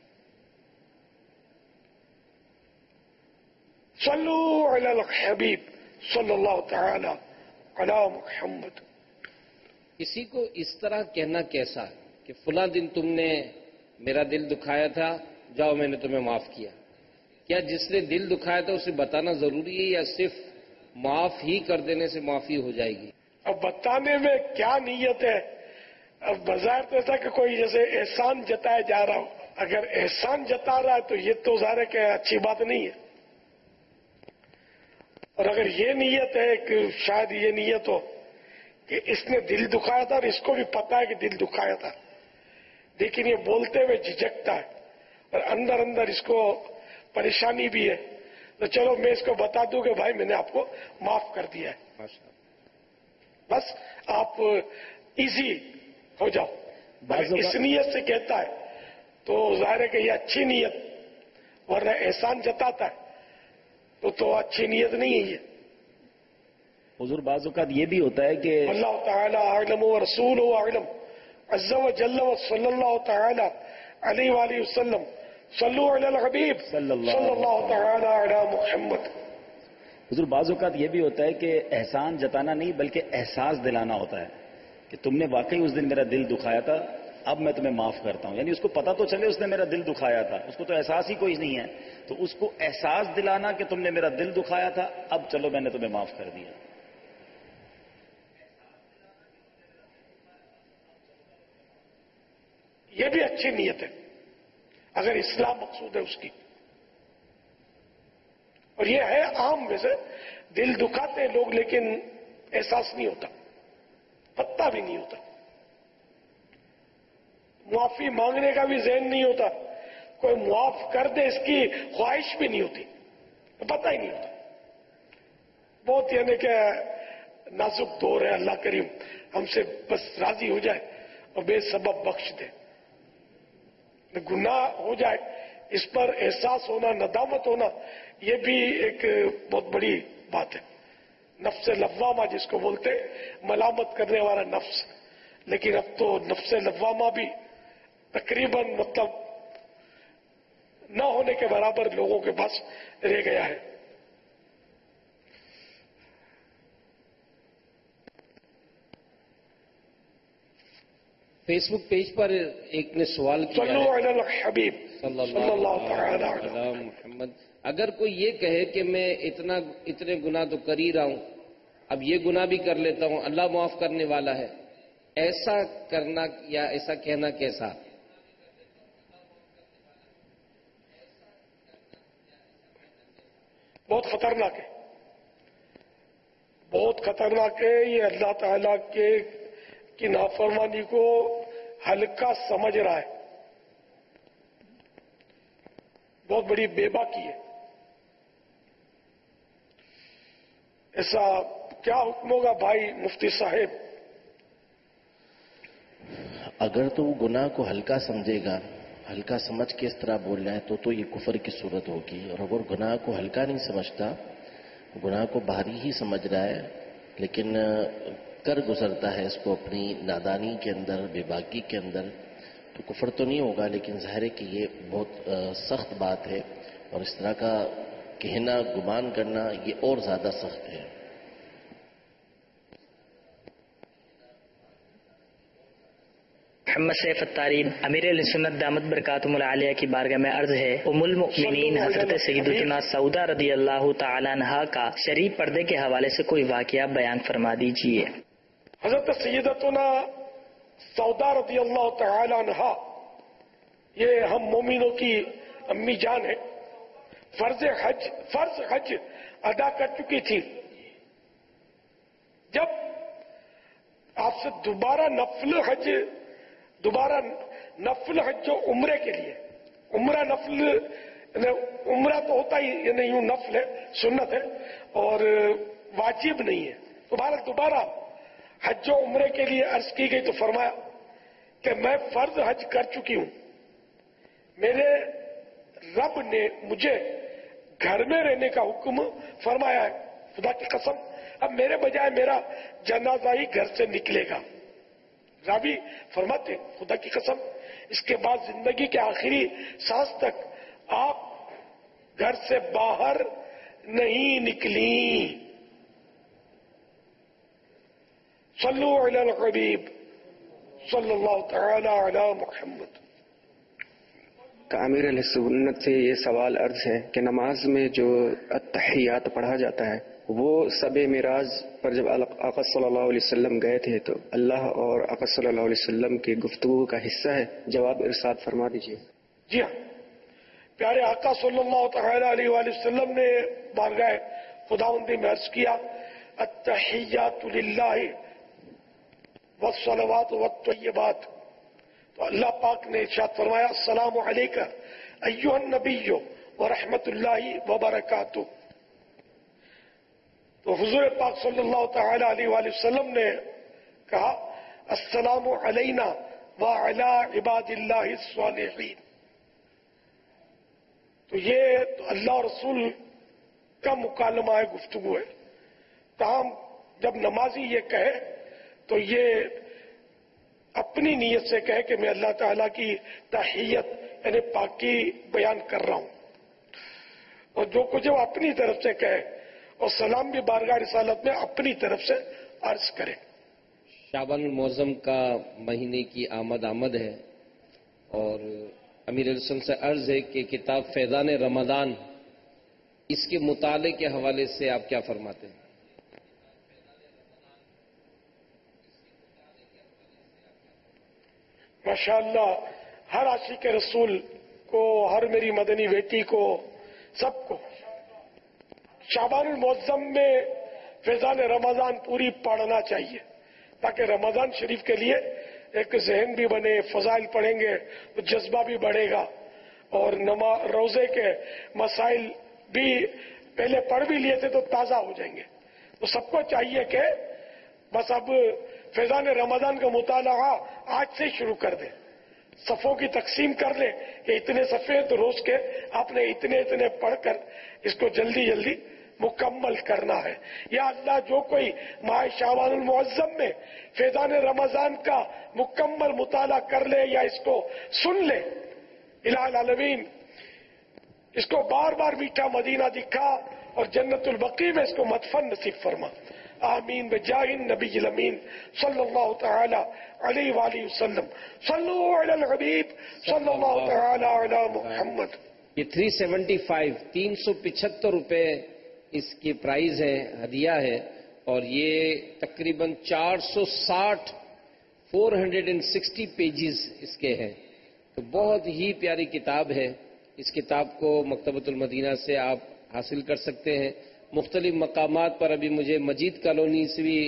सल्लु अलल हबीब सल्लल्लाहु तआला अला मुहम्मद। किसी को इस तरह कहना कैसा कि फला दिन तुमने मेरा दिल दुखाया था, जाओ मैंने तुम्हें माफ किया। क्या जिसने दिल दुखाया था उसे बताना जरूरी है या सिर्फ माफ ही कर देने से माफी हो जाएगी? अब बताने में क्या नीयत है? अब बाजार तो ऐसा कि कोई जैसे एहसान जताया जा रहा हो, अगर एहसान जता रहा है तो ये तो ज़ाहिर है कि अच्छी बात नहीं है। और अगर ये नीयत है कि शायद ये नीयत हो कि इसने दिल दुखाया था और इसको भी पता है कि दिल दुखाया था, लेकिन ये बोलते हुए झिझकता है और अंदर अंदर इसको परेशानी भी है, तो चलो मैं इसको बता दूं कि भाई मैंने आपको माफ कर दिया है, बस आप इजी हो जाओ। अगर इस नीयत से कहता है तो जाहिर है कि ये अच्छी नीयत, वरना एहसान जताता है तो तो अच्छी नीयत नहीं है ये। हुजूर बाज़ औक़ात ये भी होता है कि अल्लाह ताला आलम व रसूलुहु आलम अज़्ज़ा व जल्ल व सल्लल्लाहु ताला अलैहि व आलिहि वसल्लम सल्लु अलल हबीब सल्लल्लाहु ताला अला मुहम्मद। हुजूर बाज़ औक़ात ये भी होता है कि एहसान जताना नहीं बल्कि एहसास दिलाना होता है कि तुमने वाकई उस दिन मेरा दिल दुखाया था, अब मैं तुम्हें माफ करता हूं। यानी उसको पता तो चले उसने मेरा दिल दुखाया था, उसको तो एहसास ही कोई नहीं है, तो उसको एहसास दिलाना कि तुमने मेरा दिल दुखाया था, अब चलो मैंने तुम्हें माफ कर दिया। यह भी अच्छी नीयत है। اگر اسلام مقصود ہے اس کی. اور یہ ہے عام، ویسے دل دکھاتے ہیں لوگ لیکن احساس نہیں ہوتا، پتہ بھی نہیں ہوتا. معافی مانگنے کا بھی ذہن نہیں ہوتا، کوئی معاف کر دے اس کی خواہش بھی نہیں ہوتی، پتہ ہی نہیں ہوتا. بہت یعنی کہ نازک دور ہے. اللہ کریم ہم سے بس راضی ہو جائے اور بے سبب بخش دے. گناہ ہو جائے اس پر احساس ہونا، ندامت ہونا، یہ بھی ایک بہت بڑی بات ہے. نفس لوامہ جس کو بولتے، ملامت کرنے والا نفس. لیکن اب تو نفس لوامہ بھی تقریباً مطلب نہ ہونے کے برابر لوگوں کے پاس رہ گیا ہے. فیس بک پیج پر ایک نے سوال کیا ہے، صلو علی الحبیب صلی اللہ تعالی علی محمد. اگر کوئی یہ کہے کہ میں اتنا اتنے گناہ تو کر ہی رہا ہوں، اب یہ گناہ بھی کر لیتا ہوں، اللہ معاف کرنے والا ہے، ایسا کرنا یا ایسا کہنا کیسا؟ بہت خطرناک ہے، بہت خطرناک ہے. یہ اللہ تعالیٰ کے کی نافرمانی کو ہلکا سمجھ رہا ہے، بہت بڑی بے باکی ہے. ایسا کیا حکم ہوگا بھائی مفتی صاحب؟ اگر تو وہ گناہ کو ہلکا سمجھے گا، ہلکا سمجھ کے اس طرح بول رہا ہے تو تو یہ کفر کی صورت ہوگی. اور اگر گناہ کو ہلکا نہیں سمجھتا، گناہ کو بھاری ہی سمجھ رہا ہے لیکن کر گزرتا ہے اس کو اپنی نادانی کے اندر، بے باکی کے اندر، تو کفر تو نہیں ہوگا. لیکن ظاہر ہے کہ یہ بہت سخت بات ہے، اور اس طرح کا کہنا، گمان کرنا یہ اور زیادہ سخت ہے. محمد سیف الطاری، امیر اہل سنت دامت برکاتہم العالیہ کی بارگاہ میں عرض ہے، ام المؤمنین حضرت سیدتنا سعودہ رضی اللہ تعالی عنہا کا شرعی پردے کے حوالے سے کوئی واقعہ بیان فرما دیجیے. حضرت سیدتنا سعودہ رضی اللہ تعالی عنہا یہ ہم مومنوں کی امی جان ہے. فرض حج فرض حج ادا کر چکی تھی. جب آپ سے دوبارہ نفل حج دوبارہ نفل حج جو عمرے کے لیے، عمرہ نفل، عمرہ تو ہوتا ہی یہ نہیں، نفل ہے، سنت ہے اور واجب نہیں ہے. دوبارہ دوبارہ حج و عمرے کے لیے عرض کی گئی تو فرمایا کہ میں فرض حج کر چکی ہوں، میرے رب نے مجھے گھر میں رہنے کا حکم فرمایا ہے. خدا کی قسم اب میرے بجائے میرا جنازہ ہی گھر سے نکلے گا. راوی فرماتے خدا کی قسم اس کے بعد زندگی کے آخری سانس تک آپ گھر سے باہر نہیں نکلی. صلو علی الحبیب صلی اللہ تعالی علی محمد. امیر علیہ سنت سے یہ سوال عرض ہے کہ نماز میں جو التحیات پڑھا جاتا ہے وہ سب معراج پر جب آقا صلی اللہ علیہ وسلم گئے تھے تو اللہ اور آقا صلی اللہ علیہ وسلم کی گفتگو کا حصہ ہے؟ جواب ارشاد فرما دیجیے. جی ہاں، پیارے آقا صلی اللہ تعالی علیہ وآلہ وسلم نے بارگاہ خداوندی میں عرض کیا التحیات للہ والصلوات والطیبات، تو اللہ پاک نے ارشاد فرمایا السلام علیکہ ایھا النبی ورحمۃ اللہ وبرکاتہ. تو حضور پاک صلی اللہ تعالی علیہ وآلہ وسلم نے کہا السلام علینا وعلی عباد اللہ الصالحین. تو یہ تو اللہ رسول کا مکالمہ ہے، گفتگو ہے. تاہم جب نمازی یہ کہے تو یہ اپنی نیت سے کہے کہ میں اللہ تعالیٰ کی تحیت یعنی پاکی بیان کر رہا ہوں، اور جو کچھ وہ اپنی طرف سے کہے، اور سلام بھی بارگاہ رسالت میں اپنی طرف سے عرض کرے. شعبان المعظم کا مہینے کی آمد آمد ہے، اور امیر السن سے عرض ہے کہ کتاب فیضان رمضان اس کے مطالعے کے حوالے سے آپ کیا فرماتے ہیں؟ ماشاءاللہ ہر عاشق رسول کو, हर मेरी मदनी बेटी को, सबको शाबान मुअज्जम में फैजान रमजान पूरी पढ़ना चाहिए, ताकि रमजान शरीफ के लिए एक जहन भी बने, फजाइल पढ़ेंगे तो जज्बा भी बढ़ेगा और नमा रोजे के मसाइल भी पहले पढ़ भी लिए थे तो ताज़ा हो जाएंगे। तो सबको चाहिए कि बस अब फैजान रमजान का मुताला आज से शुरू कर दें, सफ़ों की तकसीम कर ले कि इतने सफ़े तो रोज के आपने इतने इतने पढ़कर इसको जल्दी जल्दी मुकम्मल करना है। या अल्लाह जो कोई माह शाबानुल मुअज्जम में फैजान रमजान का मुकम्मल मुताला कर ले या इसको सुन ले, इलाही आलमीन इसको बार बार मीठा मदीना दिखा और जन्नतुल बकी में इसको मदफन नसीब फरमा। आमीन बजाहिन नबी अमीन सल्लल्लाहु तआला अलैहि वसल्लम। सल्लु अलल हबीब सल्लल्लाहु तआला अला मुहम्मद। ये तीन सौ पचहत्तर तीन सौ पिछहत्तर रुपए इसकी प्राइस है, हदिया है, और ये तकरीबन चार सौ साठ चार सौ साठ पेजेस इसके हैं। तो बहुत ही प्यारी किताब है। इस किताब को मकतबतुल मदीना से आप हासिल कर सकते हैं। मुख्तलिफ मकामात पर अभी मुझे मजीद कॉलोनी से भी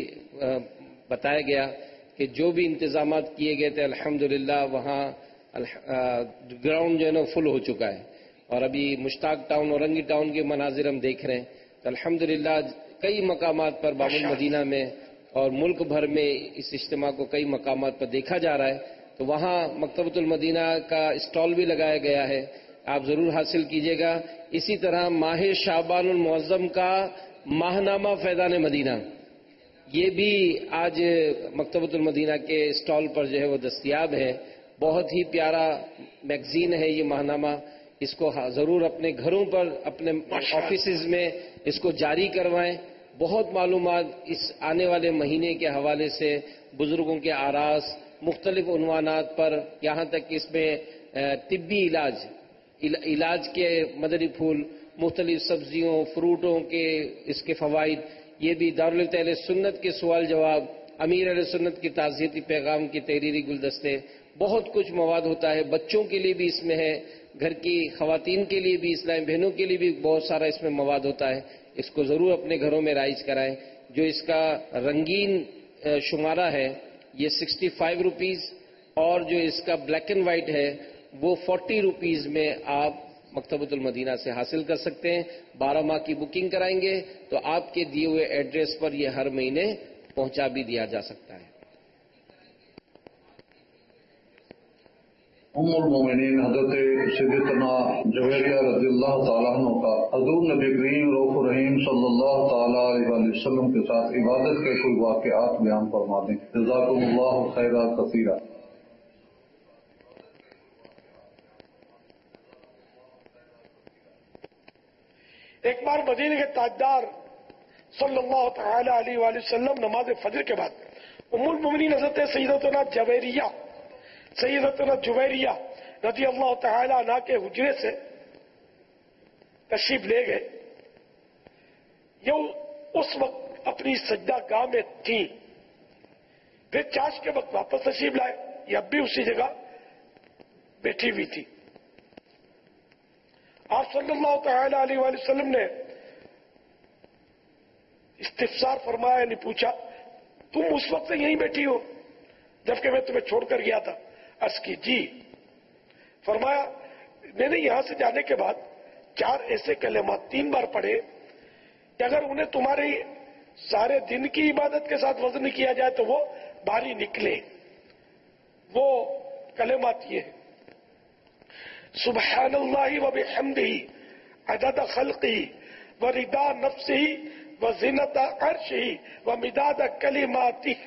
बताया गया कि जो भी इंतजाम किए गए थे अल्हम्दुलिल्लाह वहाँ ग्राउंड जो है ना फुल हो चुका है, और अभी मुश्ताक टाउन औरंगी टाउन के मनाजिर हम देख रहे हैं। तो अल्हम्दुलिल्लाह कई मकामात पर बाबुल मदीना में और मुल्क भर में इस इज्तिमा को कई मकामात पर देखा जा रहा है। तो वहाँ मकतबतुल मदीना का स्टॉल भी लगाया गया है, आप ज़रूर हासिल कीजिएगा। इसी तरह माह शाबानुल मुअज्जम का माहनामा फैज़ान मदीना, ये भी आज मकतबतुल मदीना के स्टॉल पर जो है वो दस्तयाब है। बहुत ही प्यारा मैगजीन है ये माहनामा। इसको ज़रूर अपने घरों पर, अपने ऑफिसेज में इसको जारी करवाएं। बहुत मालूमात इस आने वाले महीने के हवाले से, बुजुर्गों के आरास, मुख्तलिफ उन्वानात पर, यहाँ तक कि इसमें तिब्बी इलाज इलाज के मदरी फूल, मुख्तलिफ सब्जियों फ्रूटों के इसके फ़वाइद, ये भी दारुल अहले सुन्नत के सवाल जवाब, अमीर अहले सुन्नत की ताज़ियती पैगाम की तहरीरी गुलदस्ते, बहुत कुछ मवाद होता है। बच्चों के लिए भी इसमें है, घर की ख़वातीन के लिए भी, इस्लामी बहनों के लिए भी बहुत सारा इसमें मवाद होता है। इसको ज़रूर अपने घरों में राइज कराएं। जो इसका रंगीन शुमारा है ये सिक्सटी फाइव रुपीज़, और जो इसका ब्लैक एंड वाइट है वो फोर्टी रुपीज़ में आप मकतबतुल मदीना से हासिल कर सकते हैं। बारह माह की बुकिंग कराएंगे तो आपके दिए हुए एड्रेस पर यह हर महीने पहुंचा भी दिया जा सकता है। उम्मुल मोमिनीन हज़रत सैयदतना जुवैरिया रज़ियल्लाहु ताला अन्हा का हज़ूर नबी करीम रऊफ़ुर रहीम सल्लल्लाहु ताला अलैहि वसल्लम के साथ इबादत के कोई वाक़िआत बयान फरमा दें। जज़ाकुमुल्लाहु खैरा कसीरा। एक बार मदीने के ताजदार सल्लल्लाहु तआला अलैहि वसल्लम नमाज फजर के बाद उम्मुल मोमिनीन हज़रत सैयदतना जुवैरिया सैयदतना जुवैरिया रज़ी अल्लाह तआला अन्हा के हुजरे से तशरीफ ले गए। ये उस वक्त अपनी सज्जा गाह में थी, फिर चाश के वक्त वापस तशरीफ लाए, ये अब भी उसी जगह बैठी हुई थी। आप सल्लल्लाहु तआला अलैहि वसल्लम ने इस्तिफसार फरमाया, यानी पूछा, तुम उस वक्त से यहीं बैठी हो जबकि मैं तुम्हें छोड़कर गया था? अर्ज की, जी। फरमाया, मैंने यहां से जाने के बाद चार ऐसे कलेमात तीन बार पढ़े कि अगर उन्हें तुम्हारे सारे दिन की इबादत के साथ वजन किया जाए तो वो भारी निकले। वो कलेमात ये है, सुब्हानल्लाहि व बिहम्दिही अदद खल्क़िही व रिदा नफ्सिही व ज़ीनत अर्शिही व मिदाद कलिमातिही।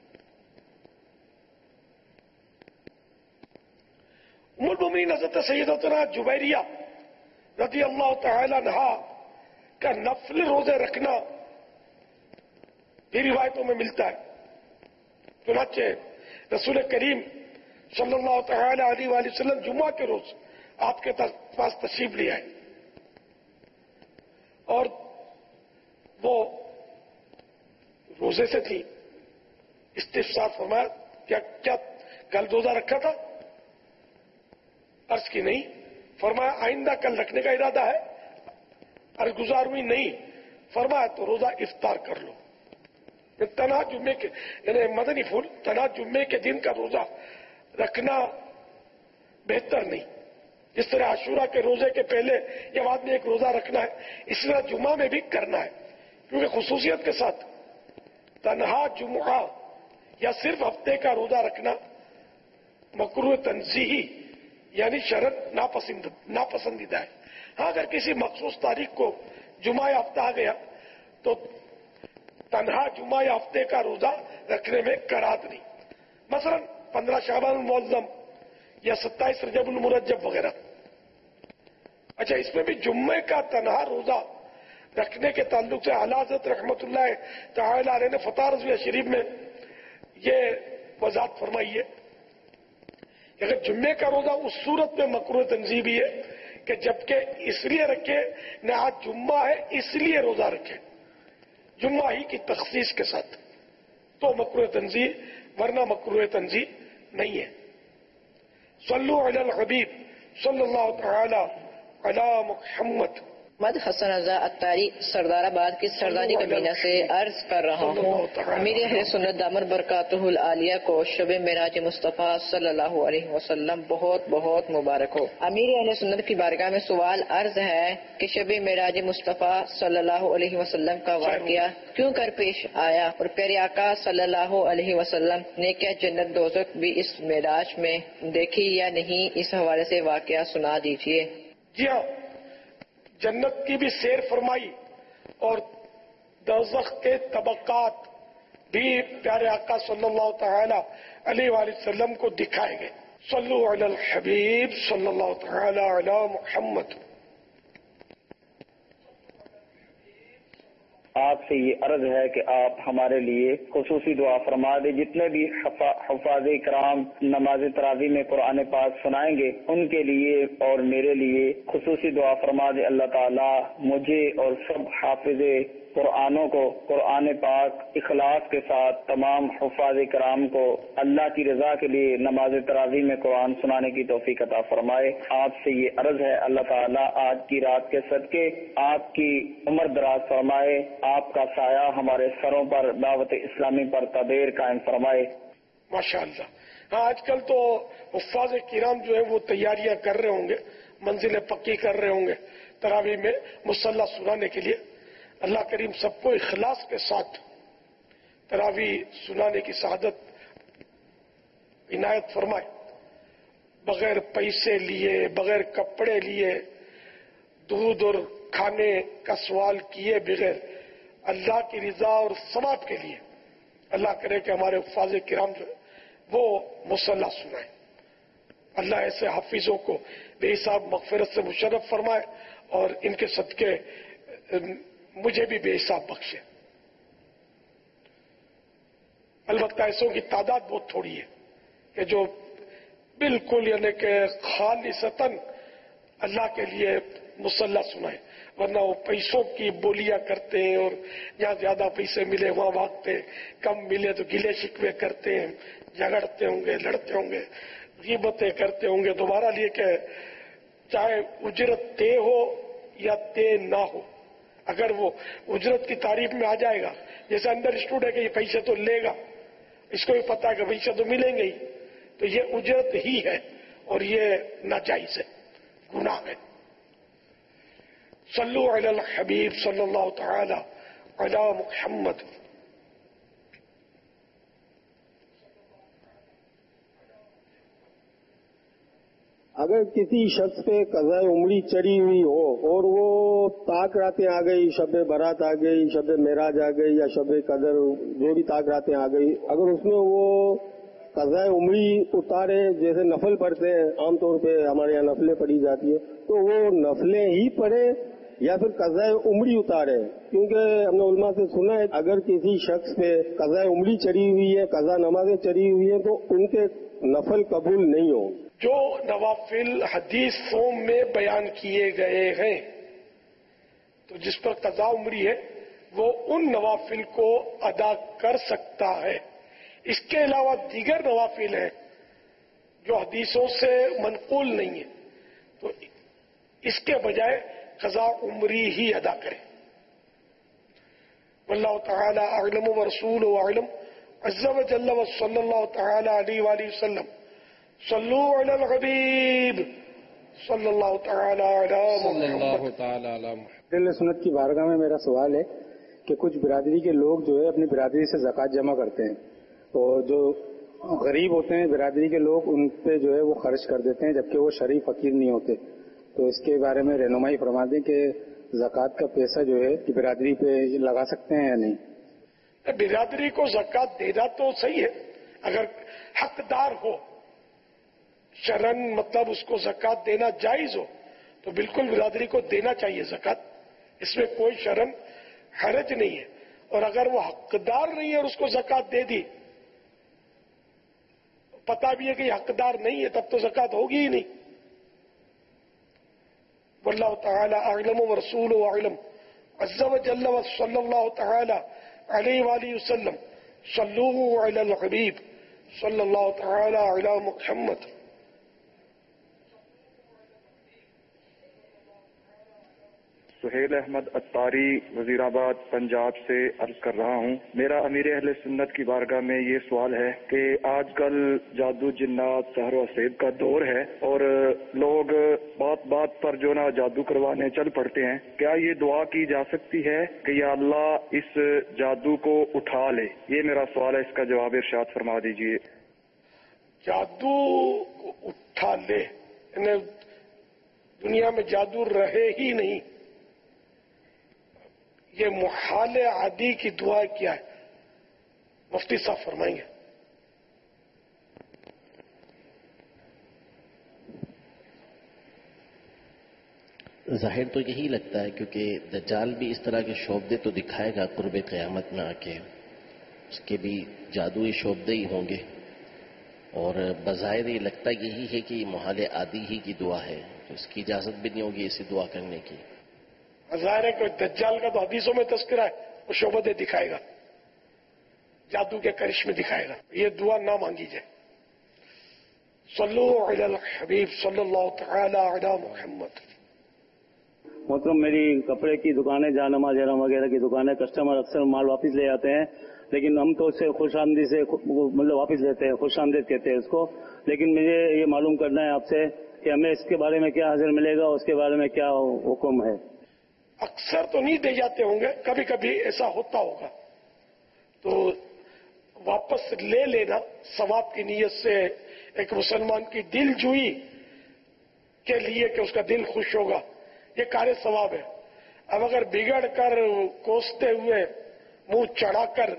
उम्मुल मोमिनीन हज़रत सैयदतना जुवैरिया रज़ी अल्लाह तआला अन्हा का नफल रोजे रखना भी रिवायतों में मिलता है। चुनाचे रसूल करीम सल्लल्लाहु तआला अलैहि वसल्लम जुम्मा के रोज आपके पास तशरीफ ले आए और वो रोजे से थी। इस्तिफसार फरमाया, क्या क्या कल रोजा रखा था? अर्ज की नहीं, فرمایا آئندہ کل رکھنے کا ارادہ ہے؟ عرض گزار ہوئی نہیں. فرمایا تو روزہ افطار کر لو. تنہا جمعے کے یعنی مدنی پھول تنہا جمعے کے دن کا روزہ رکھنا بہتر نہیں. جس طرح عاشورہ کے روزے کے پہلے یا بعد میں ایک روزہ رکھنا ہے، اس طرح جمعہ میں بھی کرنا ہے، کیونکہ خصوصیت کے ساتھ تنہا جمعہ یا صرف ہفتے کا روزہ رکھنا مکروہ تنزیہی یعنی شرط ناپسند ناپسندیدہ ہے. ہاں اگر کسی مخصوص تاریخ کو جمعہ یا ہفتہ آ گیا تو تنہا جمعہ یا ہفتے کا روزہ رکھنے میں کراہت نہیں. مثلا پندرہ شعبان المعظم یا ستائیس رجب المرجب وغیرہ. اچھا اس میں بھی جمعے کا تنہا روزہ رکھنے کے تعلق سے اعلیٰ حضرت رحمۃ اللہ تعالی علیہ نے فتح رضویہ شریف میں یہ وضاحت فرمائی ہے کہ اگر جمعے کا روزہ اس صورت میں مکروہ تنزیہی ہے کہ جبکہ اس لیے رکھے نہ آج جمعہ ہے اس لیے روزہ رکھے، جمعہ ہی کی تخصیص کے ساتھ، تو مکروہ تنزیہ، ورنہ مکروہ تنزیہ نہیں ہے. صلو علی الحبیب صلی اللہ تعالی علی محمد. مد حسن رضا اتاری سردار آباد کی سرداری کابینہ سے عرض کر رہا ہوں، امیر اہل سنت دامت برکاتہ العالیہ کو شب معراج مصطفیٰ صلی اللہ علیہ وسلم بہت بہت مبارک ہو. امیر اہل سنت کی بارگاہ میں سوال عرض ہے کہ شب معراج مصطفیٰ صلی اللہ علیہ وسلم کا واقعہ کیوں کر پیش آیا، اور پیارے آقا صلی اللہ علیہ وسلم نے کیا جنت دوزخ بھی اس معراج میں دیکھی یا نہیں؟ اس حوالے سے واقعہ سنا دیجیے. جی ہاں، جنت کی بھی سیر فرمائی اور دوزخ کے طبقات بھی پیارے آقا صلی اللہ تعالی علیہ وآلہ وسلم کو دکھائے گئے. صلو علی الحبیب صلی اللہ تعالی علی محمد. آپ سے یہ عرض ہے کہ آپ ہمارے لیے خصوصی دعا فرما دیں. جتنے بھی حفاظ کرام نماز تراویح میں قرآن پاک سنائیں گے ان کے لیے اور میرے لیے خصوصی دعا فرما دے. اللہ تعالیٰ مجھے اور سب حافظ قرآنوں کو قرآن پاک اخلاص کے ساتھ تمام حفاظ کرام کو اللہ کی رضا کے لیے نماز تراویح میں قرآن سنانے کی توفیق عطا فرمائے. آپ سے یہ عرض ہے اللہ تعالیٰ آج کی رات کے صدقے آپ کی عمر دراز فرمائے، آپ کا سایہ ہمارے سروں پر دعوت اسلامی پر تدبیر قائم فرمائے. ماشاء اللہ. ہاں آج کل تو حفاظ کرام جو ہے وہ تیاریاں کر رہے ہوں گے، منزلیں پکی کر رہے ہوں گے تراویح میں مصلی سنانے کے لیے. اللہ کریم سب کو اخلاص کے ساتھ تراویح سنانے کی سعادت عنایت فرمائے، بغیر پیسے لیے، بغیر کپڑے لیے، دودھ اور کھانے کا سوال کیے بغیر اللہ کی رضا اور ثواب کے لیے اللہ کرے کہ ہمارے حفاظ کرام جو وہ مصلی سنائیں. اللہ ایسے حافظوں کو بے حساب مغفرت سے مشرف فرمائے اور ان کے صدقے مجھے بھی بے حساب بخشے. البتہ ایسوں کی تعداد بہت تھوڑی ہے کہ جو بالکل یعنی کہ خالصتاً اللہ کے لیے مصلی سنائے، ورنہ وہ پیسوں کی بولیاں کرتے ہیں اور جہاں زیادہ پیسے ملے وہاں بھاگتے، کم ملے تو گلے شکوے کرتے ہیں، جھگڑتے ہوں گے، لڑتے ہوں گے، غیبتیں کرتے ہوں گے. دوبارہ لیے کہ چاہے اجرت طے ہو یا طے نہ ہو، اگر وہ اجرت کی تعریف میں آ جائے گا، جیسے انڈر اسٹوڈ ہے کہ یہ پیسے تو لے گا، اس کو بھی پتا ہے کہ پیسے تو ملیں گے ہی، تو یہ اجرت ہی ہے اور یہ ناجائز ہے، گناہ ہے. صلو علی الحبیب صلی اللہ تعالی علی محمد. اگر کسی شخص پہ قضاء عمری چڑھی ہوئی ہو اور وہ تاک راتیں آ گئی، شب برات آ گئی، شب معراج آ گئی یا شب قدر جو بھی تاک راتیں آ گئی، اگر اس میں وہ قضاء عمری اتارے، جیسے نفل پڑھتے ہیں عام طور پہ ہمارے یہاں نفلیں پڑھی جاتی ہیں، تو وہ نفلیں ہی پڑھے یا پھر قضاء عمری اتارے؟ کیونکہ ہم نے علماء سے سنا ہے اگر کسی شخص پہ قضاء عمری چڑھی ہوئی ہے، قضا نمازیں چڑھی ہوئی ہیں، تو ان کے نفل قبول نہیں ہوں. جو نوافل حدیثوں میں بیان کیے گئے ہیں تو جس پر قضا عمری ہے وہ ان نوافل کو ادا کر سکتا ہے. اس کے علاوہ دیگر نوافل ہیں جو حدیثوں سے منقول نہیں ہیں، تو اس کے بجائے قضا عمری ہی ادا کرے. واللہ تعالی اعلم ورسولہ اعلم عز وجل وصلی اللہ تعالی علیہ وآلہ وسلم. صلو علی الحبیب صلی اللہ تعالی علی محمد. اہل سنت کی بارگاہ میں میرا سوال ہے کہ کچھ برادری کے لوگ جو ہے اپنی برادری سے زکوٰۃ جمع کرتے ہیں اور جو غریب ہوتے ہیں برادری کے لوگ ان پہ جو ہے وہ خرچ کر دیتے ہیں جبکہ وہ شریف فقیر نہیں ہوتے. تو اس کے بارے میں رہنمائی فرما دیں کہ زکوٰۃ کا پیسہ جو ہے کہ برادری پہ لگا سکتے ہیں یا نہیں. برادری کو زکوٰۃ دینا تو صحیح ہے اگر حقدار ہو، شرن مطلب اس کو زکوٰۃ دینا جائز ہو تو بالکل برادری کو دینا چاہیے زکوٰۃ، اس میں کوئی شرن حرج نہیں ہے. اور اگر وہ حقدار نہیں ہے اور اس کو زکوٰۃ دے دی، پتہ بھی ہے کہ یہ حقدار نہیں ہے، تب تو زکوٰۃ ہوگی ہی نہیں. واللہ تعالی اعلم ورسولہ اعلم عز وجل وصلی اللہ تعالی علیہ وآلہ وسلم. صلو علی الحبیب صلی اللہ تعالی علی محمد. سہیل احمد اتاری وزیر آباد پنجاب سے عرض کر رہا ہوں. میرا امیر اہل سنت کی بارگاہ میں یہ سوال ہے کہ آج کل جادو جنات سحر و سحر کا دور ہے اور لوگ بات بات پر جو نا جادو کروانے چل پڑتے ہیں. کیا یہ دعا کی جا سکتی ہے کہ یا اللہ اس جادو کو اٹھا لے؟ یہ میرا سوال ہے، اس کا جواب ارشاد فرما دیجیے. جادو کو اٹھا لے، دنیا میں جادو رہے ہی نہیں، یہ محال عادی کی دعا کیا ہے؟ مفتی صاحب فرمائیں گے. ظاہر تو یہی لگتا ہے کیونکہ دجال بھی اس طرح کے شعبدے تو دکھائے گا قرب قیامت میں آ کے، اس کے بھی جادوئی شعبدے ہی ہوں گے، اور بظاہر یہ لگتا یہی ہے کہ یہ محال عادی ہی کی دعا ہے، تو اس کی اجازت بھی نہیں ہوگی ایسی دعا کرنے کی. ظاہر ہے کہ دجال کا تو حدیثوں میں تذکرہ ہے، وہ شعبدے دکھائے گا، جادو کے کرشمے دکھائے گا. یہ دعا نہ مانگی جائے. صلو علی الحبیب صلی اللہ تعالی علی محمد. محترم، میری کپڑے کی دکانیں، جہاں نما جہرم وغیرہ کی دکانیں، کسٹمر اکثر مال واپس لے آتے ہیں، لیکن ہم تو اس سے خوش آمدی سے مطلب واپس لیتے ہیں، خوش آمدید کہتے ہیں اس کو. لیکن مجھے یہ معلوم کرنا ہے آپ سے کہ ہمیں اس کے بارے میں کیا حاضر ملے گا، اس کے بارے میں کیا حکم ہے. اکثر تو نہیں دے جاتے ہوں گے، کبھی کبھی ایسا ہوتا ہوگا، تو واپس لے لینا ثواب کی نیت سے، ایک مسلمان کی دل جوئی کے لیے کہ اس کا دل خوش ہوگا، یہ کار ثواب ہے. اب اگر بگڑ کر کوستے ہوئے منہ چڑھا کر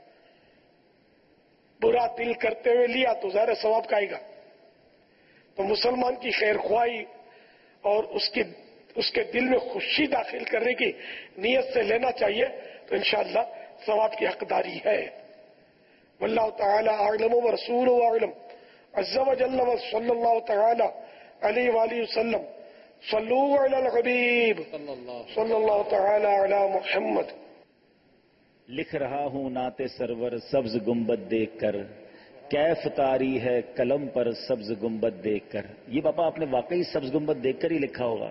برا دل کرتے ہوئے لیا تو ظاہر ثواب کا آئے گا. تو مسلمان کی خیر خواہی اور اس کی اس کے دل میں خوشی داخل کرنے کی نیت سے لینا چاہیے، تو انشاءاللہ ثواب کی حقداری ہے. واللہ تعالی اعلم ورسولہ اعلم عز وجل صلی اللہ تعالی علیہ وآلہ وسلم. صلو علی الحبیب صلی اللہ تعالی علی محمد. لکھ رہا ہوں نعت سرور سبز گنبد دیکھ کر، کیف طاری ہے قلم پر سبز گنبد دیکھ کر. یہ پاپا آپ نے واقعی سبز گنبد دیکھ کر ہی لکھا ہوگا.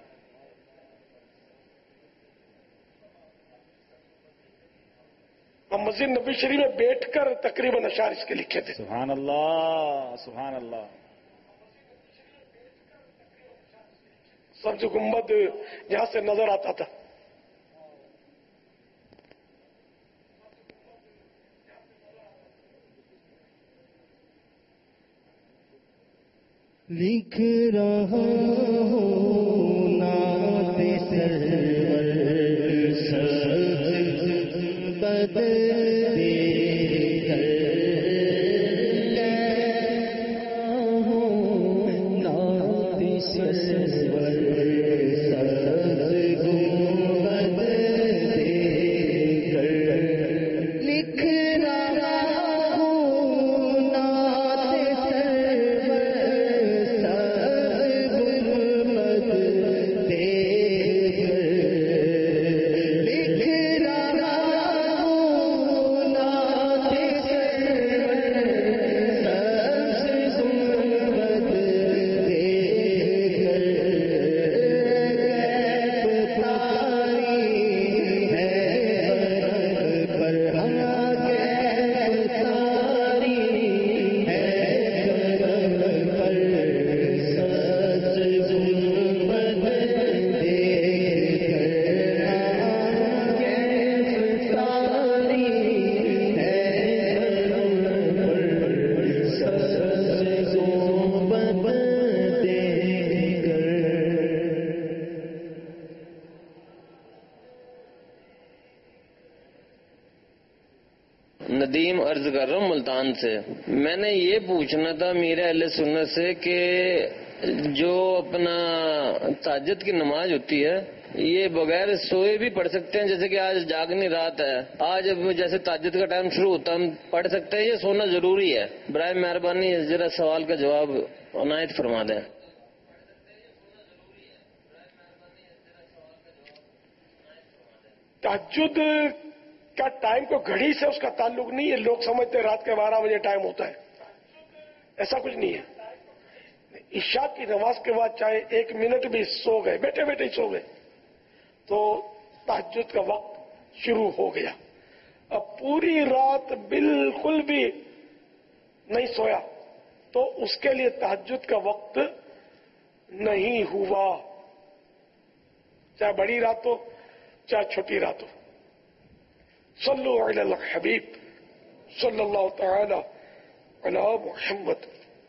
ہم مسجد نبی شریف میں بیٹھ کر تقریباً اشعار اس کے لکھے تھے. سبحان اللہ سبحان اللہ. سبز گنبد جہاں سے نظر آتا تھا. لکھ رہا ہوں نعت سرور سبز گنبد دیکھ کر، نعت سرور سبز گنبد دیکھ کر، لکھ رہا ہوں نعت ندیم عرض کر رہا ہوں ملتان سے. میں نے یہ پوچھنا تھا میرے اہل سنت سے کہ جو اپنا تہجد کی نماز ہوتی ہے یہ بغیر سوئے بھی پڑھ سکتے ہیں؟ جیسے کہ آج جاگنی رات ہے, آج جیسے تہجد کا ٹائم شروع ہوتا ہے ہم پڑھ سکتے ہیں, یہ سونا ضروری ہے؟ برائے مہربانی ذرا سوال کا جواب عنایت فرما دیں. تہجد کا ٹائم کو گھڑی سے اس کا تعلق نہیں ہے. لوگ سمجھتے ہیں رات کے بارہ بجے ٹائم ہوتا ہے, ایسا کچھ نہیں ہے. عشاء کی نماز کے بعد چاہے ایک منٹ بھی سو گئے, بیٹھے بیٹھے ہی سو گئے, تو تہجد کا وقت شروع ہو گیا. اب پوری رات بالکل بھی نہیں سویا تو اس کے لیے تہجد کا وقت نہیں ہوا, چاہے بڑی رات ہو چاہے چھوٹی رات ہو. صلو علی الحبیب صلی اللہ تعالی علی محمد.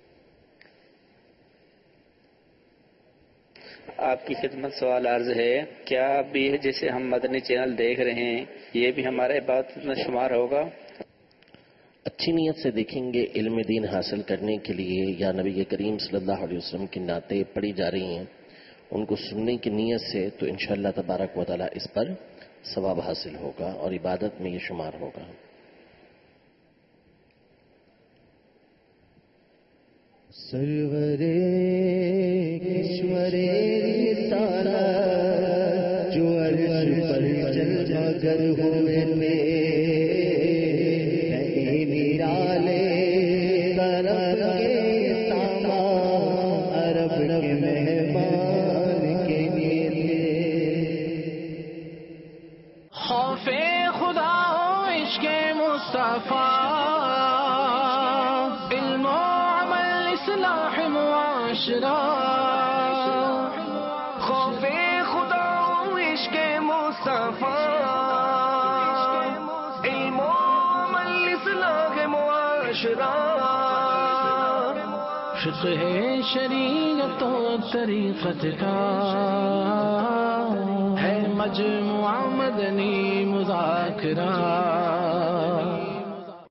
آپ کی خدمت سوال عرض ہے, کیا اب یہ جیسے ہم مدنی چینل دیکھ رہے ہیں یہ بھی ہمارے عبادت میں شمار ہوگا؟ اچھی نیت سے دیکھیں گے, علم دین حاصل کرنے کے لیے یا نبی کریم صلی اللہ علیہ وسلم کی نعتیں پڑھی جا رہی ہیں ان کو سننے کی نیت سے, تو انشاءاللہ تبارک و تعالی اس پر ثواب حاصل ہوگا اور عبادت میں یہ شمار ہوگا. سرورے کشورے سارا جو عرش پر جلوہ گر ہوئے تھے, نرالے طرف کے ساما عرب کے مہمان کے لیے تھے. خوف خدا ہو عشق مصطفیٰ, علم و عمل اصلاح معاشرہ. خوف خدا ہو عشق مصطفیٰ, علم و عمل اصلاح معاشرہ. فقہ شریعت و طریقت کا ہے مجموعہ مدنی مذاکرہ.